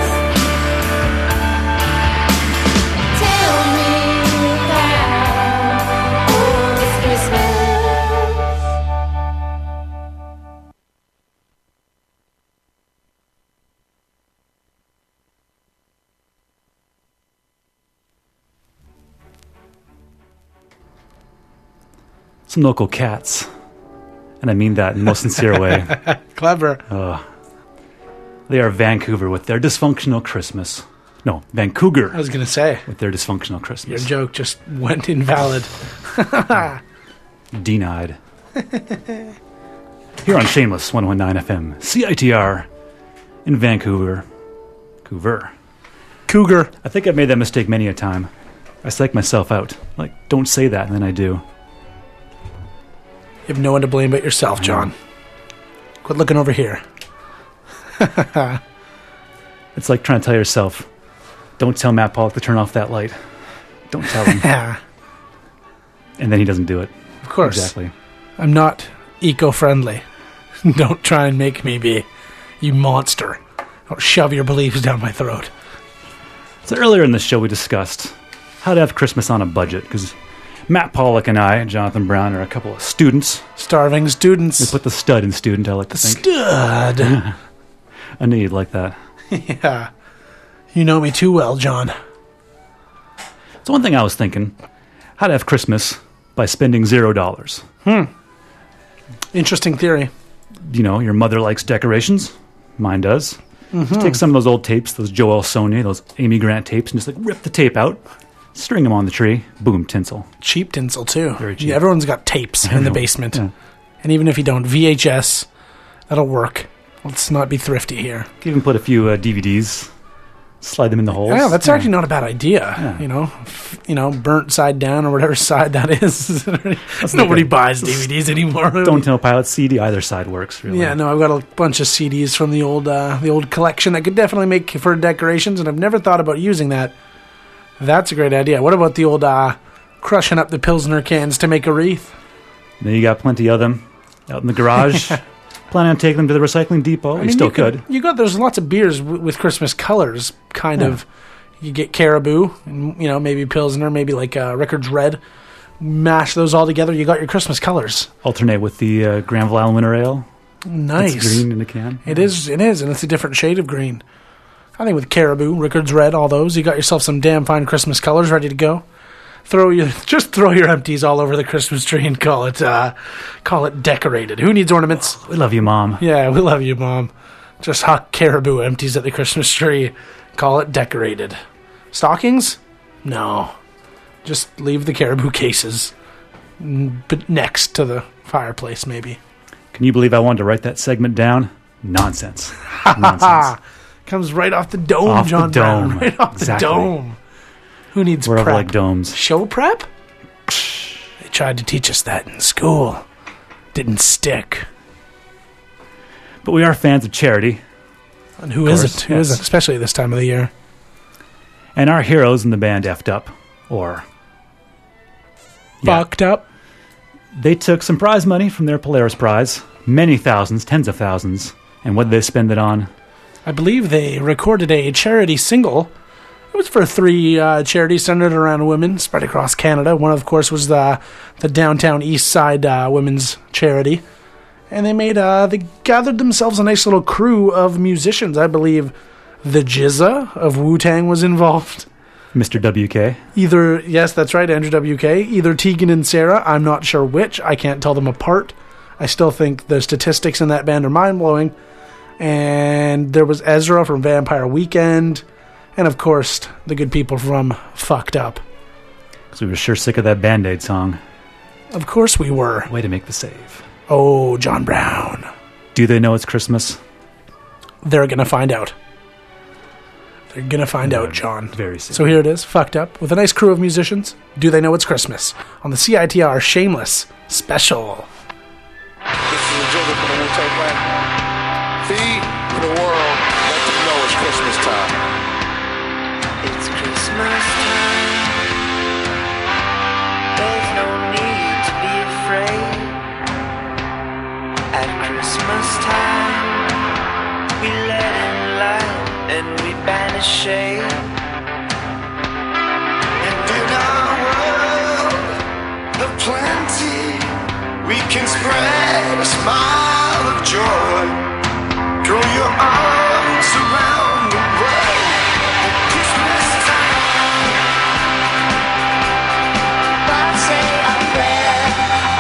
Tell me how this Christmas. Some local cats. And I mean that in the most sincere way. Clever. They are Vancouver with their dysfunctional Christmas. No, Vancouver. I was going to say. With their dysfunctional Your Christmas. joke just went invalid. Denied. here on Shameless 119 FM, CITR in Vancouver. Cougar. I think I've made that mistake many a time. I psych myself out. Like, don't say that, and then I do. You have no one to blame but yourself, John. Quit looking over here. It's like trying to tell yourself, don't tell Matt Pollock to turn off that light. Don't tell him. And then he doesn't do it. Of course. Exactly. I'm not eco-friendly. Don't try and make me be. You monster. Don't shove your beliefs down my throat. So earlier in the show we discussed how to have Christmas on a budget, because Matt Pollock and I, Jonathan Brown, are a couple of students. Starving students. We put the stud in student, I like to think. Stud. I knew you'd like that. Yeah. You know me too well, John. So one thing I was thinking, how to have Christmas by spending $0. Interesting theory. You know, your mother likes decorations. Mine does. Just take some of those old tapes, those Joel Sonia, those Amy Grant tapes, and just like rip the tape out, string them on the tree, boom, tinsel. Cheap tinsel too. Very cheap. Yeah, everyone's got tapes in the basement. Yeah. And even if you don't, VHS, that'll work. Let's not be thrifty here. You can even put a few DVDs, slide them in the holes. Yeah, that's actually not a bad idea. Yeah. You know, burnt side down or whatever side that is. Nobody buys DVDs anymore. Don't Tell Pilot CD, either side works, really. Yeah, no, I've got a bunch of CDs from the old collection that could definitely make for decorations, and I've never thought about using that. That's a great idea. What about the old crushing up the Pilsner cans to make a wreath? Then you got plenty of them out in the garage. Planning on taking them to the recycling depot? You still could. There's lots of beers with Christmas colors, kind of. You get Caribou, and, maybe Pilsner, maybe like Rickard's Red. Mash those all together, you got your Christmas colors. Alternate with the Granville Island Winter Ale. Nice. It's green in a can. It is, and it's a different shade of green. I think with Caribou, Rickard's Red, all those, you got yourself some damn fine Christmas colors ready to go. Throw your empties all over the Christmas tree and call it decorated. Who needs ornaments? We love you, Mom. Yeah, we love you, Mom. Just huck Caribou empties at the Christmas tree. Call it decorated. Stockings? No. Just leave the Caribou cases but next to the fireplace, maybe. Can you believe I wanted to write that segment down? Nonsense. Nonsense. Comes right off the dome, John Brown. Right off the dome. Who needs We're prep? Like domes. Show prep? They tried to teach us that in school. Didn't stick. But we are fans of charity. And who isn't? Who isn't? Especially this time of the year. And our heroes in the band effed up. Or... fucked up. They took some prize money from their Polaris Prize. Many thousands, tens of thousands. And what did they spend it on? I believe they recorded a charity single. It was for 3 charities centered around women spread across Canada. One, of course, was the Downtown East Side Women's Charity. And they gathered themselves a nice little crew of musicians. I believe the Jizza of Wu-Tang was involved. Mr. WK. Yes, that's right, Andrew WK. Either Tegan and Sarah, I'm not sure which. I can't tell them apart. I still think the statistics in that band are mind-blowing. And there was Ezra from Vampire Weekend. And, of course, the good people from Fucked Up. Because we were sure sick of that Band-Aid song. Of course we were. Way to make the save. Oh, John Brown. Do they know it's Christmas? They're going to find out. They're going to find out, John. Very soon. So here it is, Fucked Up, with a nice crew of musicians. Do they know it's Christmas? On the CITR Shameless Special. This is a jingle from the Wu-Tang Clan. Feed the world. Let them know it's Christmas time. It's Christmas time. There's no need to be afraid. At Christmas time, we let in light and we banish shade. And in our world of plenty, we can spread a smile of joy. Throw your arms around the world at Christmas time. Let's say a prayer.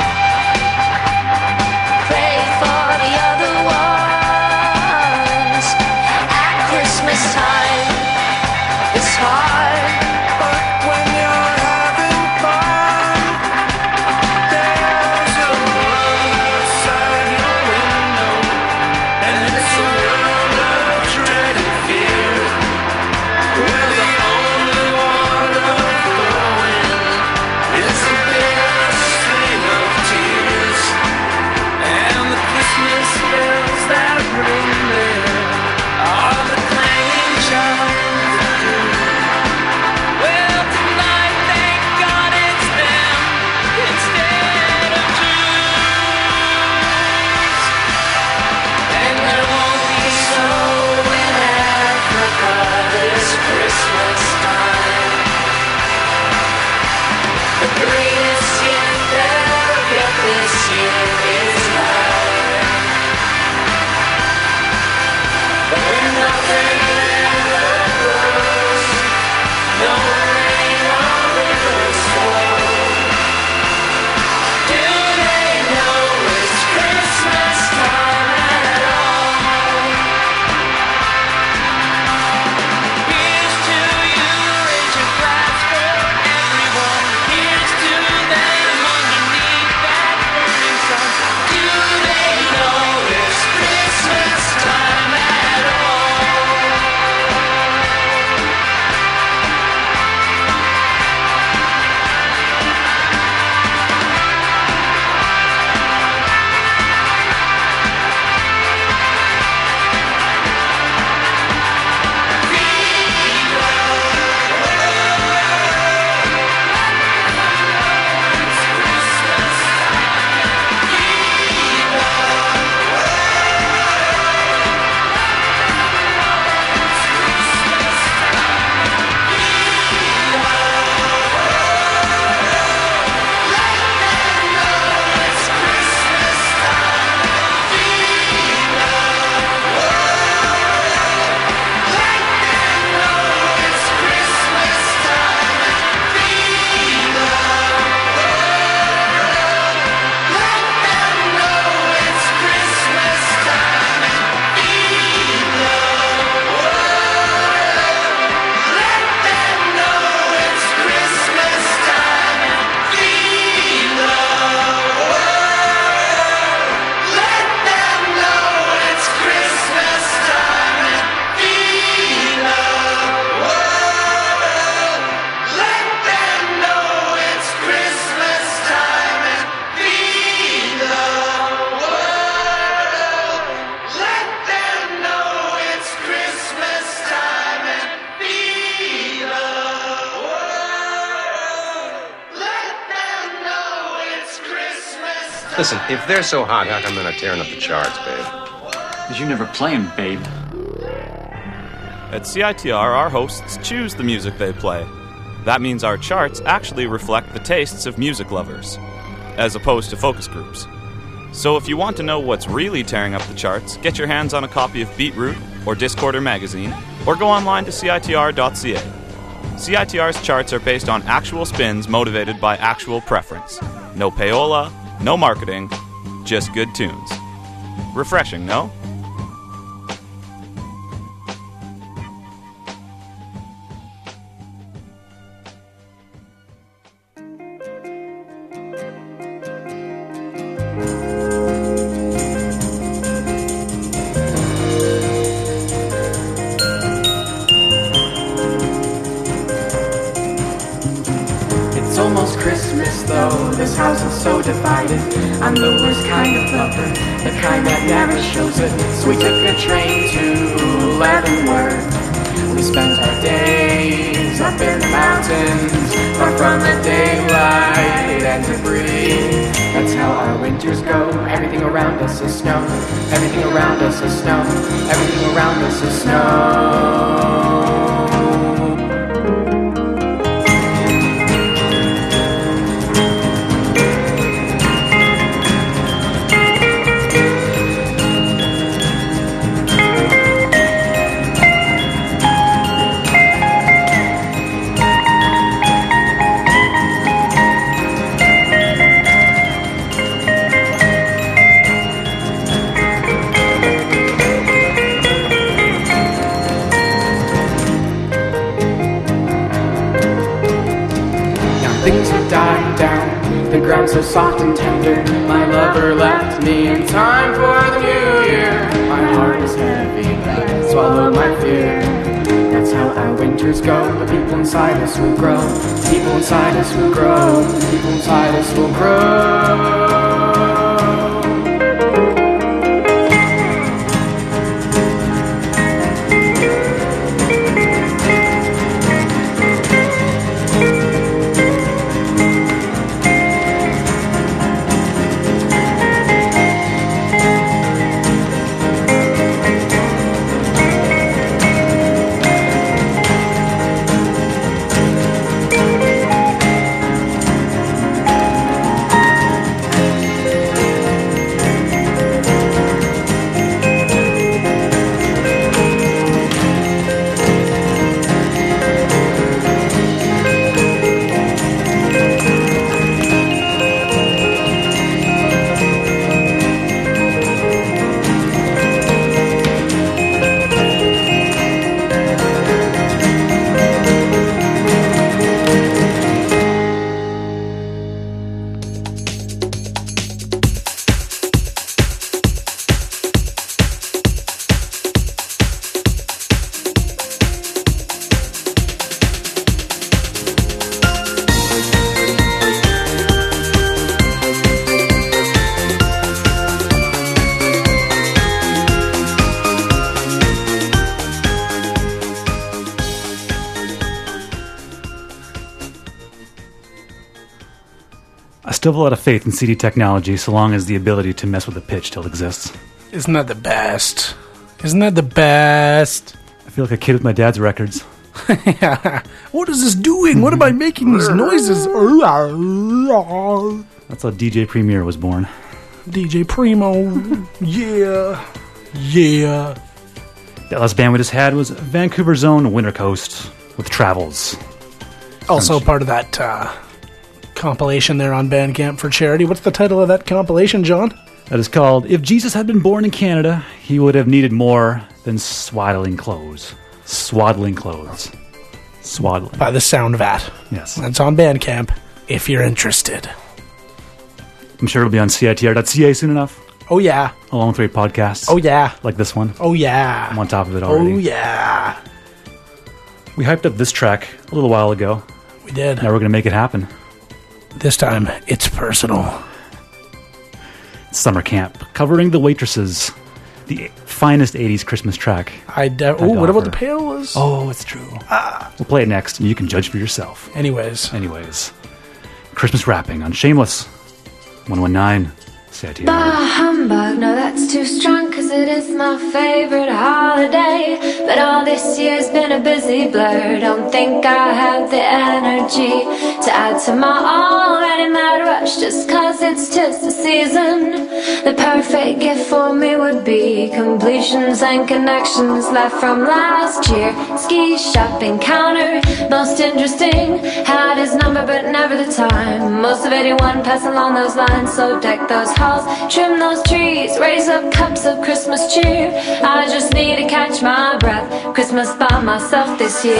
Pray for the other ones. At Christmas time, it's hard. But when you're having fun, there's a other side of Listen, if they're so hot, how come they're not tearing up the charts, babe? Because you never play 'em, babe. At CITR, our hosts choose the music they play. That means our charts actually reflect the tastes of music lovers, as opposed to focus groups. So if you want to know what's really tearing up the charts, get your hands on a copy of Beatroot or Discorder magazine, or go online to CITR.ca. CITR's charts are based on actual spins motivated by actual preference. No payola, no marketing, just good tunes. Refreshing, no? It's almost Christmas though, this house is so divided. I'm the worst kind of lover, the kind that never shows it. So we took a train to Leavenworth. We spent our days up in the mountains, far from the daylight and debris. That's how our winters go. Everything around us is snow. Everything around us is snow. Everything around us is snow. Things have died down, the ground so soft and tender. My lover left me in time for the new year. My heart is heavy, I swallow my fear. That's how our winters go, the people inside us will grow. The people inside us will grow, the people inside us will grow. I still have a lot of faith in CD technology so long as the ability to mess with the pitch still exists. Isn't that the best? Isn't that the best? I feel like a kid with my dad's records. What is this doing? What am I making these noises? That's how DJ Premier was born. DJ Primo. Yeah. Yeah. The last band we just had was Vancouver's own Winter Coast with Travels. Also part of that compilation there on Bandcamp for charity. What's the title of that compilation, John? That is called If Jesus Had Been Born in Canada, He Would Have Needed More Than Swaddling Clothes. Swaddling clothes. Swaddling. By the sound of that. Yes. That's on Bandcamp if you're interested. I'm sure it'll be on CITR.ca soon enough. Oh, yeah. Along with 3 podcasts. Oh, yeah. Like this one. Oh, yeah. I'm on top of it already. Oh, yeah. We hyped up this track a little while ago. We did. Now we're going to make it happen. This time, it's personal. Summer Camp, covering The Waitresses, the finest 80s Christmas track. What about the payolas? Oh, it's true. We'll play it next, and you can judge for yourself. Anyways. Christmas rapping on Shameless 119 CITR. Bah humbug, no that's too strong, cause it is my favorite holiday. But all this year's been a busy blur. Don't think I have the energy to add to my already mad rush. Just cause it's just the season. The perfect gift for me would be completions and connections left from last year. Ski shop encounter, most interesting. Had his number but never the time. Most of 81 pass along those lines. So deck those halls, trim those trees, raise up cups of Christmas cheer. I just need to catch my breath. Christmas by myself this year.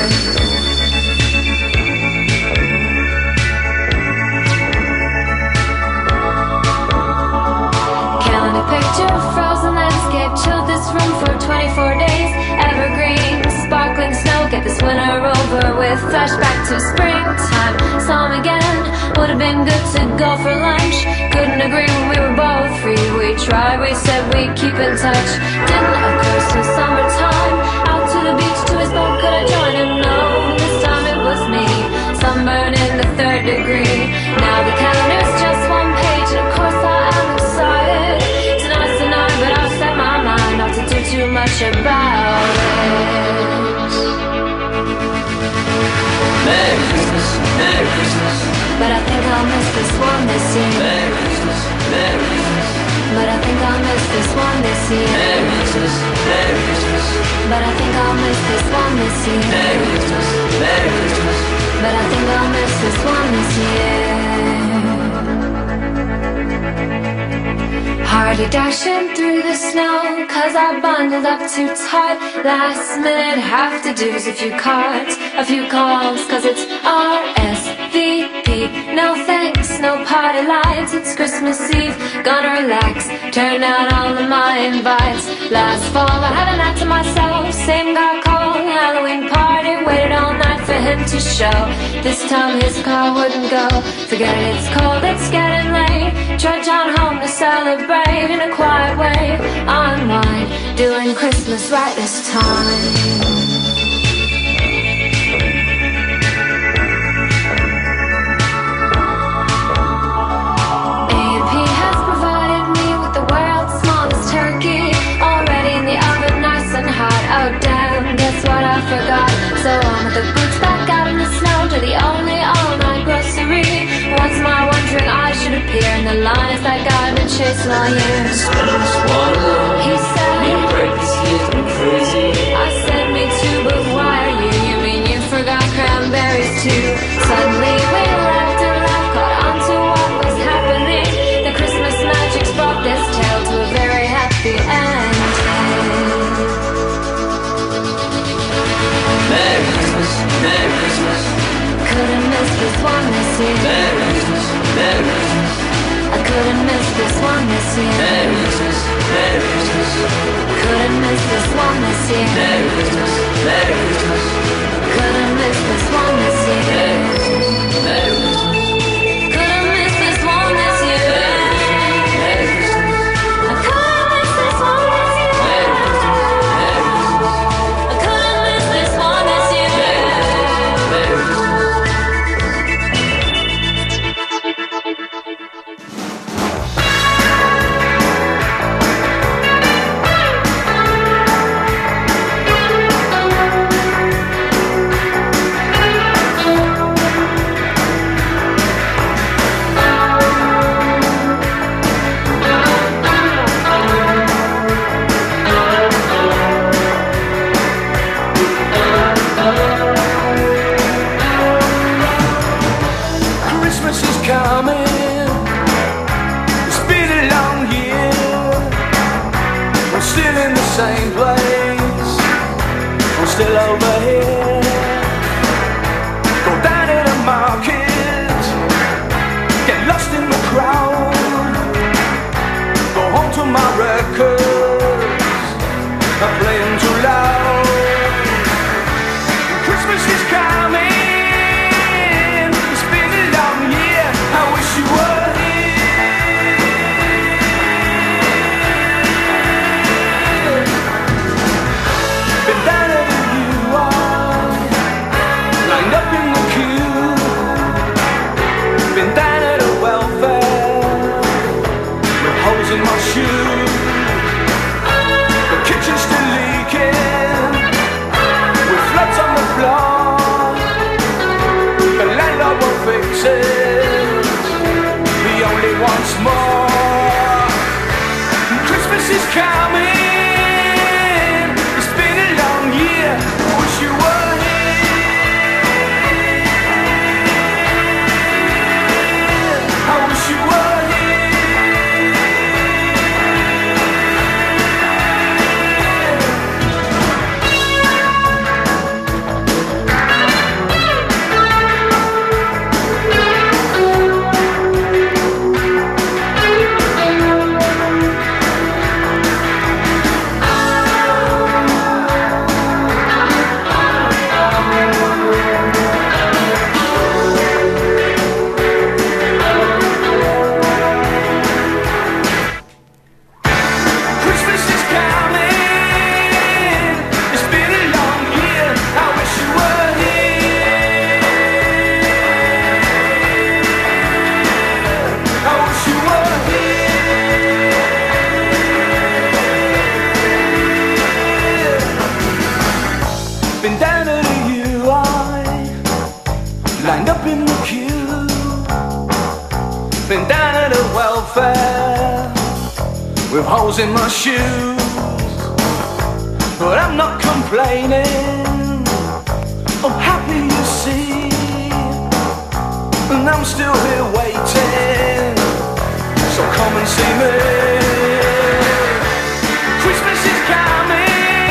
Calendar picture, frozen landscape, chilled this room for 24 days. Evergreen, sparkling snow, get this winter over with. Flashback to springtime, saw him again. Would've been good to go for lunch. Couldn't agree when we were both free. We tried, we said we'd keep in touch. Didn't of course in summertime. Out to the beach to his boat, could I join him? No, this time it was me. Sunburn in the 3rd degree. Now the calendar's just one page, and of course I am excited. Tonight's the night, but I've set my mind not to do too much about it. Merry Christmas, Merry Christmas. But I think I'll miss this one this year. Merry Christmas, Merry Christmas. But I think I'll miss this one this year. Merry Christmas, Merry Christmas. But I think I'll miss this one this year. Merry Christmas, Merry Christmas. But I think I'll miss this one this year. Hardly dashing through the snow, cause I bundled up too tight. Last minute have to do's a few cards, a few calls, cause it's RSVP. No thanks, no party lights, it's Christmas Eve. Gonna relax, turn down all of my invites. Last fall I had a night to myself. Same guy called, Halloween party. Waited all night for him to show. This time his car wouldn't go. Forget it, it's cold, it's getting late. Trudge on home to celebrate in a quiet way. Unwind, doing Christmas right this time. Oh damn, guess what I forgot? So on with the boots back out in the snow to the only all-night grocery. Once my wondering I should appear in the line as that guy I've been chasing all year. He said, need a break this year's been crazy. I said me too, but why are you? You mean you forgot cranberries too? Suddenly we laughed and laughed, caught on to what was happening. The Christmas magic's brought this tale to a very happy ending. Merry Christmas, Merry Christmas. Couldn't miss this one this year. Merry Christmas, Merry Christmas. I couldn't miss this one this year. Merry Christmas, Merry Christmas. Couldn't miss this one this year. Merry Christmas, Merry Christmas. Couldn't miss this one this year. Merry Christmas, Merry Christmas. Couldn't miss this one this year. Merry Christmas. I couldn't miss this one this year. Merry Christmas, Merry Christmas. I couldn't miss this one this year. Merry Christmas. Christmas is coming. It's been a long year. We're still in the same place. We're still over here. Go down to the market. Get lost in the crowd. Go home to my records. I'm playing too loud. Christmas is coming. I wish you were here. Been down there with you all is coming. It's been a long year. I wish you were here. I wish you were been down at a UI, lined up in the queue. Been down at a welfare with holes in my shoes. But I'm not complaining, I'm happy you see. And I'm still here waiting, so come and see me. Christmas is coming.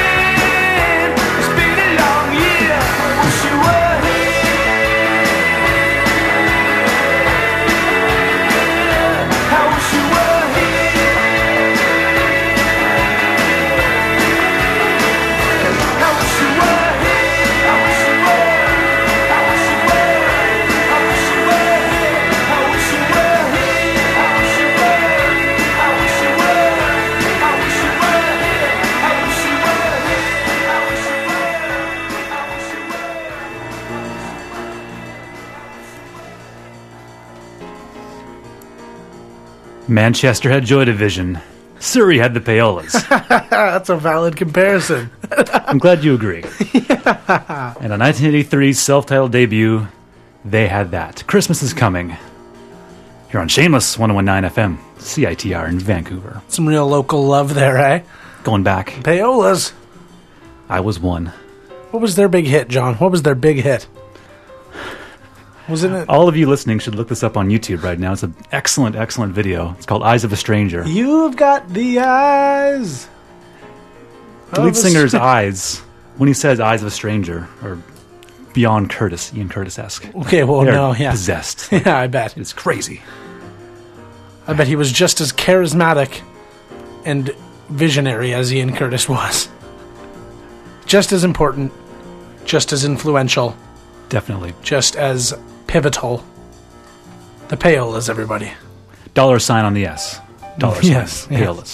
Manchester had Joy Division. Surrey had the Payolas. That's a valid comparison. I'm glad you agree. Yeah. And on 1983's self-titled debut, they had that. Christmas is coming. Here on Shameless 101.9 FM, CITR in Vancouver. Some real local love there, eh? Going back. Payolas. I was one. What was their big hit, John? What was their big hit? Wasn't it? All of you listening should look this up on YouTube right now. It's an excellent, excellent video. It's called Eyes of a Stranger. You've got the eyes. The lead singer's eyes, when he says Eyes of a Stranger, are beyond Curtis, Ian Curtis-esque. Okay, well, They're no, yeah. possessed. Yeah, I bet. It's crazy. I bet he was just as charismatic and visionary as Ian Curtis was. Just as important, just as influential. Definitely. Just as pivotal. The Payolas, everybody. $sign on the S. $sign. Yes. Payolas.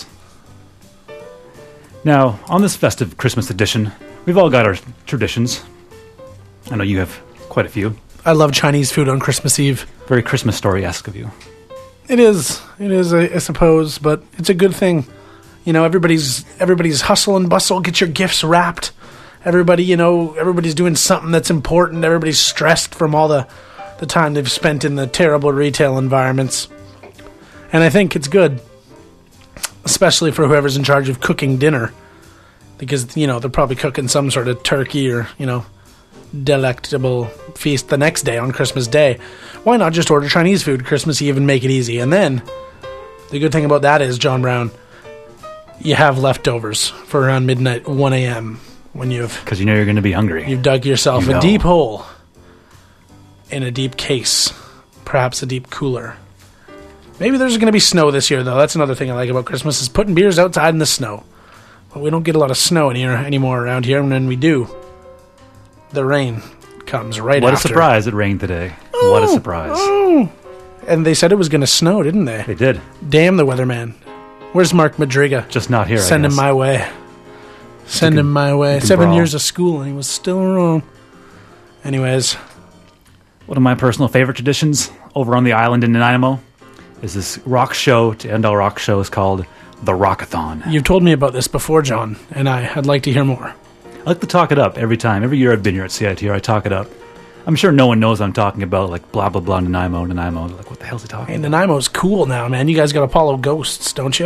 Now, on this festive Christmas edition, we've all got our traditions. I know you have quite a few. I love Chinese food on Christmas Eve. Very Christmas Story-esque of you. It is, I suppose, but it's a good thing. You know, everybody's hustle and bustle. Get your gifts wrapped. Everybody's doing something that's important. Everybody's stressed from all the time they've spent in the terrible retail environments. And I think it's good, especially for whoever's in charge of cooking dinner. Because, they're probably cooking some sort of turkey or, delectable feast the next day on Christmas Day. Why not just order Chinese food Christmas Eve and make it easy? And then, the good thing about that is, John Brown, you have leftovers for around midnight, 1 a.m. when because you know you're going to be hungry. You've dug yourself a deep hole in a deep case, perhaps a deep cooler. Maybe there's going to be snow this year, though. That's another thing I like about Christmas is putting beers outside in the snow. But we don't get a lot of snow anymore around here, and when we do, the rain comes right What after. a surprise it rained today. What a surprise. Oh. And they said it was going to snow, didn't they? They did. Damn the weatherman. Where's Mark Madriga? Just not here, Send him my way. Send him my way. 7 years of school and he was still wrong. Anyways. One of my personal favorite traditions over on the island in Nanaimo is this rock show to end all rock shows called the Rockathon. You've told me about this before, John, and I'd like to hear more. I like to talk it up every time. Every year I've been here at CITR, I talk it up. I'm sure no one knows I'm talking about, like, blah, blah, blah, Nanaimo. Like, what the hell's he talking Hey, about? Nanaimo's cool now, man. You guys got Apollo Ghosts, don't you?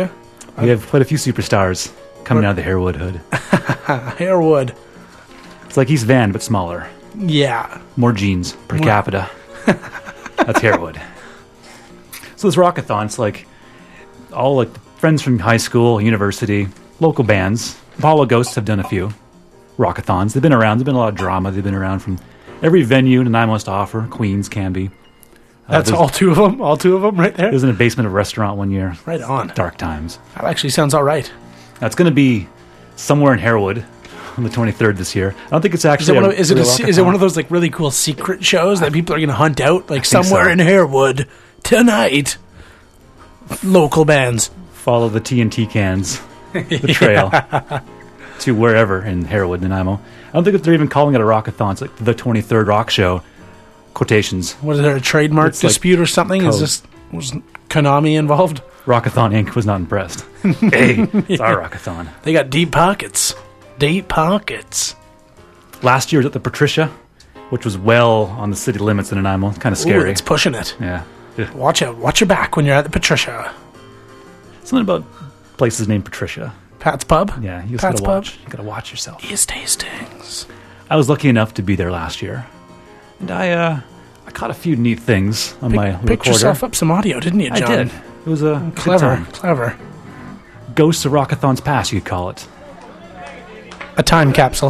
We have quite a few superstars coming out of the Harewood hood. Harewood. It's like East Van, but smaller. Yeah. More jeans per capita. That's Harewood. So this Rockathon, it's like all like friends from high school, university, local bands. Apollo Ghosts have done a few Rockathons. They've been around. There's been a lot of drama. They've been around from every venue Nanaimo has to offer. Queens, Canby. That's all two of them? All two of them right there? It was in a basement of a restaurant one year. Right on. Dark times. That actually sounds all right. Now, it's going to be somewhere in Harewood on the 23rd this year. I don't think it's actually Is it one of those like really cool secret shows that people are going to hunt out? Like somewhere in Harewood tonight. Local bands. Follow the TNT cans. The trail. To wherever in Harewood, Nanaimo. I don't think they're even calling it a Rockathon. It's like the 23rd Rock Show. Quotations. Was there a trademark dispute or something? Was Konami involved? Rockathon Inc. was not impressed. Hey, it's our Rockathon. They got deep pockets. Deep pockets. Last year was at the Patricia, which was well on the city limits in Nanaimo. It's kind of scary. Ooh, it's pushing it. Yeah. Watch out. Watch your back when you're at the Patricia. Something about places named Patricia. Pat's Pub? Yeah, you just Pat's gotta Pub. watch. You gotta watch yourself. East Hastings. I was lucky enough to be there last year. And I caught a few neat things on my recorder. Picked yourself up some audio, didn't you, John? I did. It was a clever. Ghosts of Rockathon's Past, you could call it. A time capsule.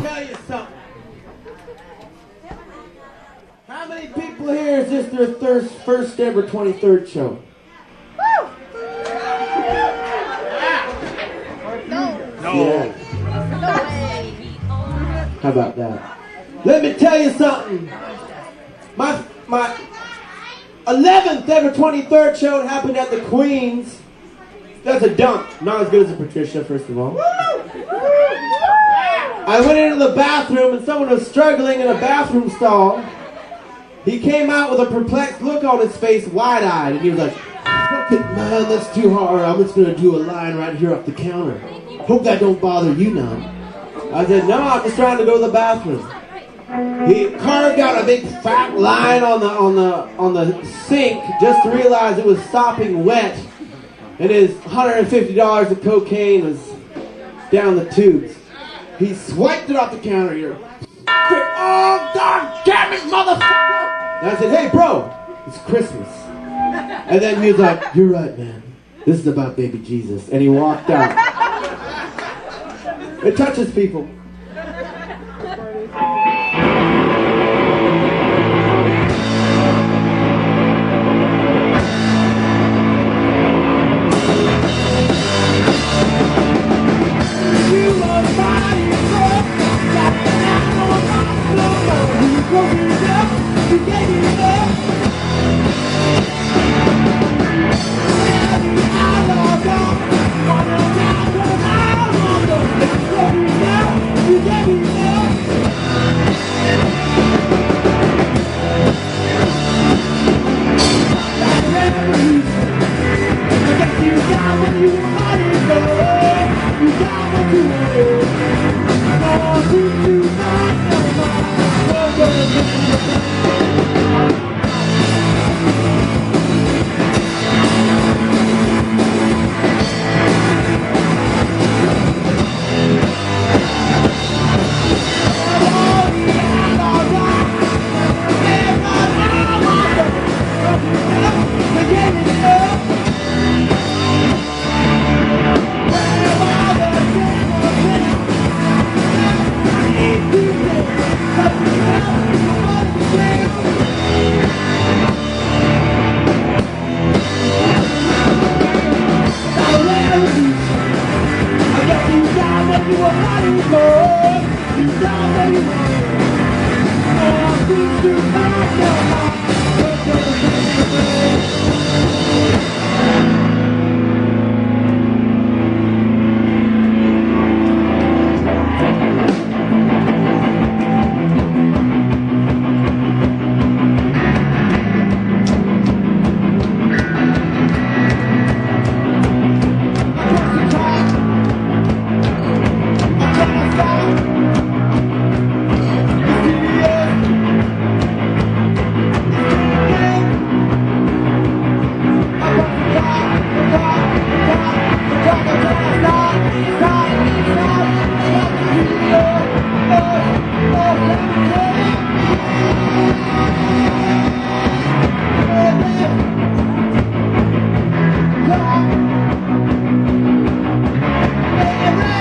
How many people here is this their first ever 23rd show? No. Yeah. How about that? Let me tell you something. My 11th ever 23rd show happened at the Queens. That's a dump. Not as good as the Patricia, first of all. I went into the bathroom and someone was struggling in a bathroom stall. He came out with a perplexed look on his face, wide-eyed, and he was like, "Fuck it, man, that's too hard. I'm just going to do a line right here off the counter. Hope that don't bother you none." I said, "No, I'm just trying to go to the bathroom." He carved out a big fat line on the sink just to realize it was sopping wet, and his $150 of cocaine was down the tubes. He swiped it off the counter here. "Oh, God damn it, motherfucker!" And I said, "Hey, bro, it's Christmas." And then he was like, "You're right, man. This is about baby Jesus." And he walked out. It touches people.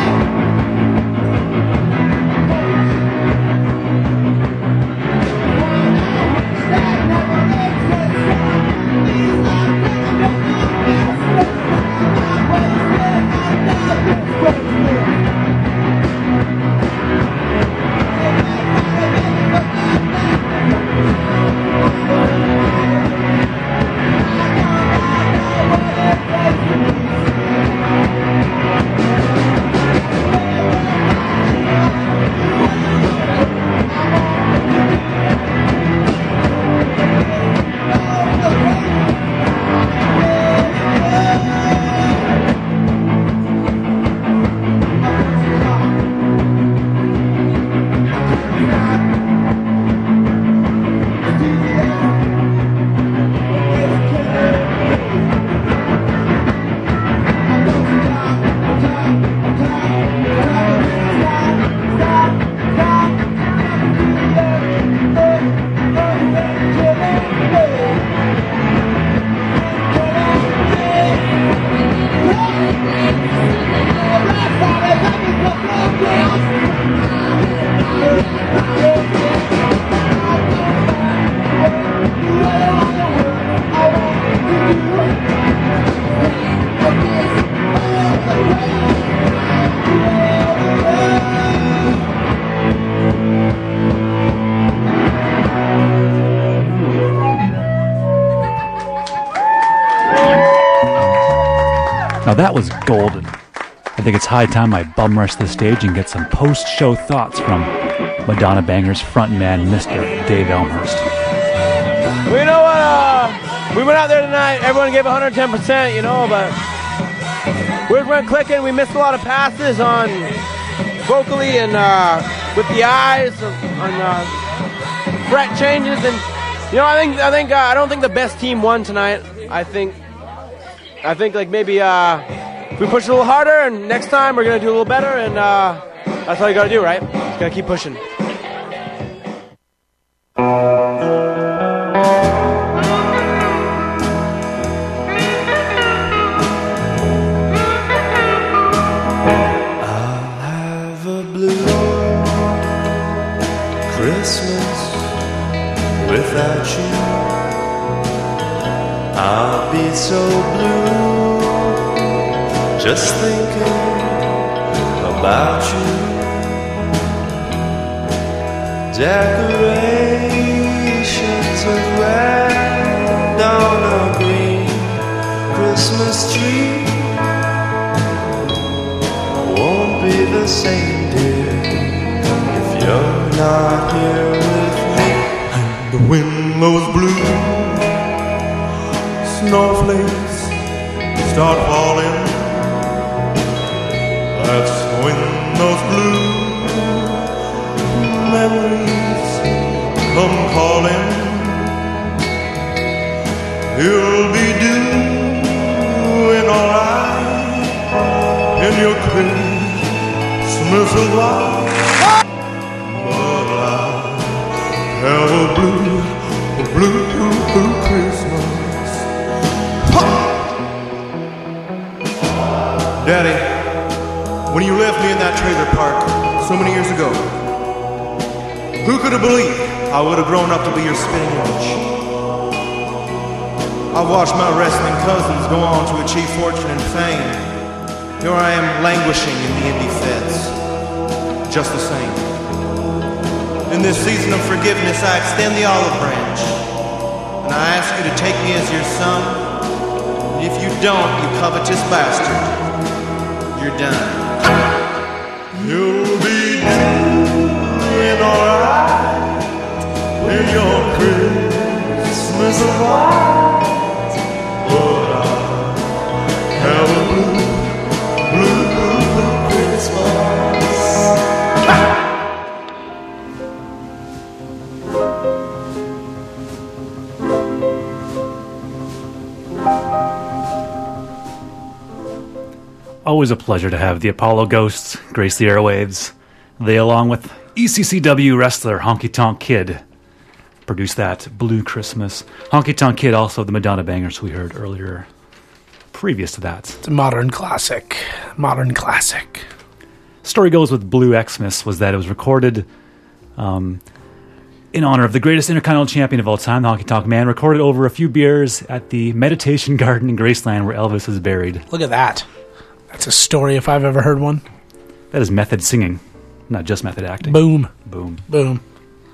Now that was golden. I think it's high time I bum rush the stage and get some post-show thoughts from Madonna Bangers frontman Mr. Dave Elmhurst. Well, you know what? We went out there tonight. Everyone gave 110%, you know, but we went clicking. We missed a lot of passes on vocally and with the eyes on fret changes, and you know, I don't think the best team won tonight. I think like maybe we push a little harder, and next time we're gonna do a little better, and that's all you gotta do, right? Just gotta keep pushing. Without you, I'll be so blue, just thinking about you. Decorations of red on a green Christmas tree won't be the same, dear, if you're not here with me. The wind blows blue, snowflakes start falling. That's when those blue memories come calling. You'll be doing alright in your Christmas life. Have a blue Christmas. Daddy, when you left me in that trailer park so many years ago, who could have believed I would have grown up to be your spitting image? I've watched my wrestling cousins go on to achieve fortune and fame. Here I am languishing in the indie feds, just the same. In this season of forgiveness, I extend the olive branch, and I ask you to take me as your son. And if you don't, you covetous bastard, you're done. You'll be doing alright in your Christmas light, but I have a blue Christmas. Always a pleasure to have the Apollo Ghosts grace the airwaves. They, along with ECCW wrestler Honky Tonk Kid, produced that Blue Christmas. Honky Tonk Kid, also the Madonna Bangers we heard earlier, previous to that. It's a modern classic. Modern classic. story goes with Blue Xmas was that it was recorded in honor of the greatest Intercontinental Champion of all time, the Honky Tonk Man, recorded over a few beers at the Meditation Garden in Graceland where Elvis is buried. Look at that. That's a story if I've ever heard one. That is method singing, not just method acting. Boom. Boom. Boom.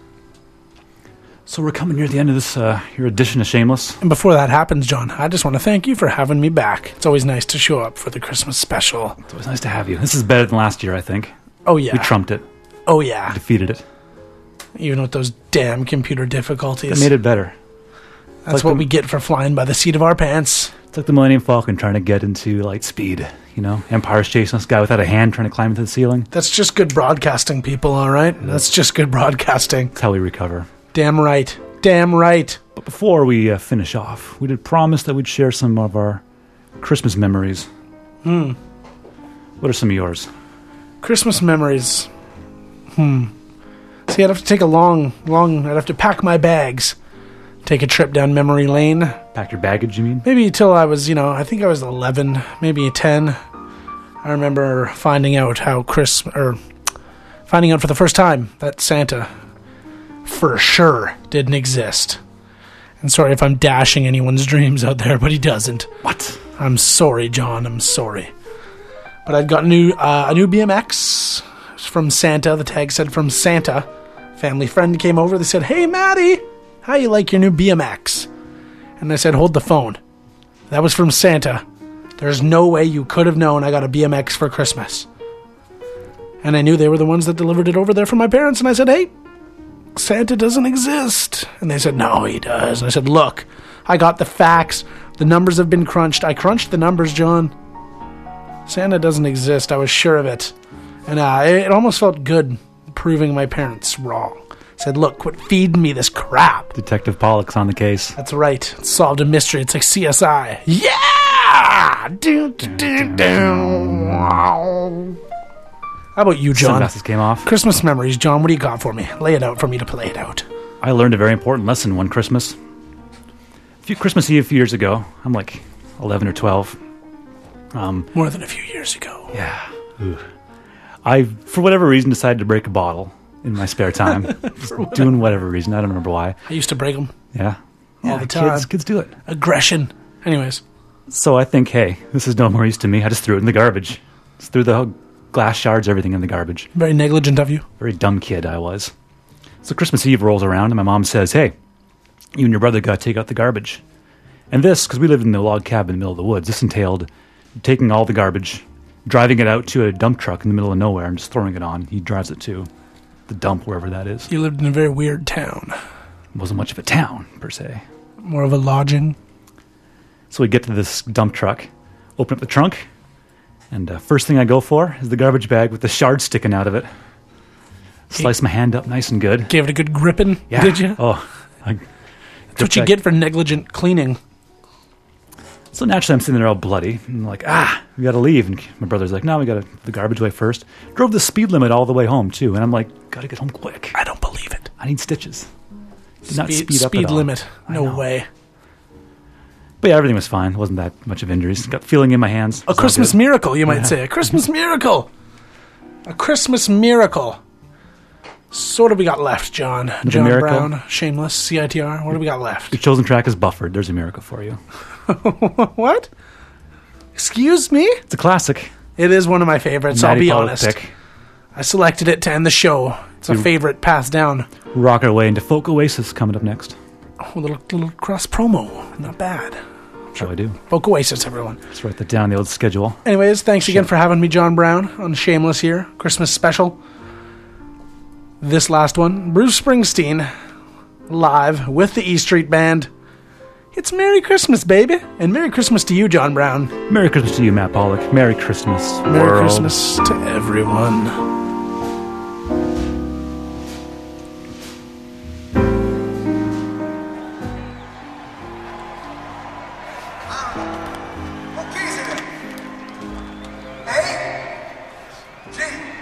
So we're coming near the end of this, your edition of Shameless. And before that happens, John, I just want to thank you for having me back. It's always nice to show up for the Christmas special. It's always nice to have you. This is better than last year, I think. Oh, yeah. We trumped it. Oh, yeah. Defeated it. Even with those damn computer difficulties. That made it better. That's like what we get for flying by the seat of our pants. It's like the Millennium Falcon trying to get into light speed. You know, Empire's chasing this guy without a hand trying to climb into the ceiling. That's just good broadcasting, people, all right? Yeah. That's just good broadcasting. That's how we recover. Damn right. Damn right. But before we finish off, we did promise that we'd share some of our Christmas memories. What are some of yours? Christmas memories. See, I'd have to take a I'd have to pack my bags. Take a trip down memory lane. Pack your baggage, you mean? Maybe till I was, I think I was 11, maybe 10. I remember finding out finding out for the first time that Santa for sure didn't exist. And sorry if I'm dashing anyone's dreams out there, but he doesn't. What? I'm sorry, John. I'm sorry. But I'd got a new BMX from Santa. The tag said from Santa. Family friend came over. They said, "Hey, Maddie, how you like your new BMX?" And I said, "Hold the phone. That was from Santa. There's no way you could have known I got a BMX for Christmas." And I knew they were the ones that delivered it over there from my parents. And I said, "Hey, Santa doesn't exist." And they said, "No, he does." And I said, "Look, I got the facts. The numbers have been crunched. I crunched the numbers, John. Santa doesn't exist. I was sure of it." And it almost felt good proving my parents wrong. I said, "Look, quit feeding me this crap." Detective Pollock's on the case. That's right. It solved a mystery. It's like CSI. Yeah! How about you, John? Sunglasses came off. Christmas memories, John. What do you got for me? Lay it out for me to play it out. I learned a very important lesson one Christmas. Christmas Eve a few years ago. I'm like 11 or 12. More than a few years ago. Yeah. Ooh. I, for whatever reason, decided to break a bottle in my spare time. Doing whatever reason. I don't remember why. I used to break them. Yeah. All the time. Kids do it. Aggression. Anyways. So I think, hey, this is no more use to me. I just threw it in the garbage. Just threw the glass shards, everything in the garbage. Very negligent of you. Very dumb kid I was. So Christmas Eve rolls around and my mom says, "Hey, you and your brother got to take out the garbage." And this, because we lived in a log cabin in the middle of the woods, this entailed taking all the garbage, driving it out to a dump truck in the middle of nowhere and just throwing it on. He drives it to the dump, wherever that is. You lived in a very weird town. It wasn't much of a town, per se. More of a lodging. So we get to this dump truck, open up the trunk, and first thing I go for is the garbage bag with the shard sticking out of it. Slice my hand up nice and good. Gave it a good gripping, yeah. Did you? Oh. That's what you get for negligent cleaning. So naturally I'm sitting there all bloody. And I'm like, we got to leave. And my brother's like, "No, we got to the garbage away first." Drove the speed limit all the way home, too. And I'm like, got to get home quick. I don't believe it. I need stitches. Did not speed up Speed at all. limit. No way. But yeah, everything was fine. Wasn't that much of injuries. Got feeling in my hands. A Christmas miracle, you might say. A Christmas miracle. A Christmas miracle. So what do we got left, John? John miracle? Brown, Shameless, CITR. What do we got left? Your chosen track is buffered. There's a miracle for you. What? Excuse me? It's a classic. It is one of my favorites, Maddie I'll be Pollock honest. Pick. I selected it to end the show. It's a favorite passed down. Rock our way into Folk Oasis coming up next. Oh, a little cross promo. Not bad. So I do. Folk Oasis, everyone. Let's write that down on the old schedule. Anyways, thanks again for having me, John Brown, on Shameless here. Christmas special. This last one, Bruce Springsteen, live with the E Street Band. It's Merry Christmas, baby. And Merry Christmas to you, John Brown. Merry Christmas to you, Matt Pollock. Merry Christmas, Merry world. Christmas to everyone. A, G.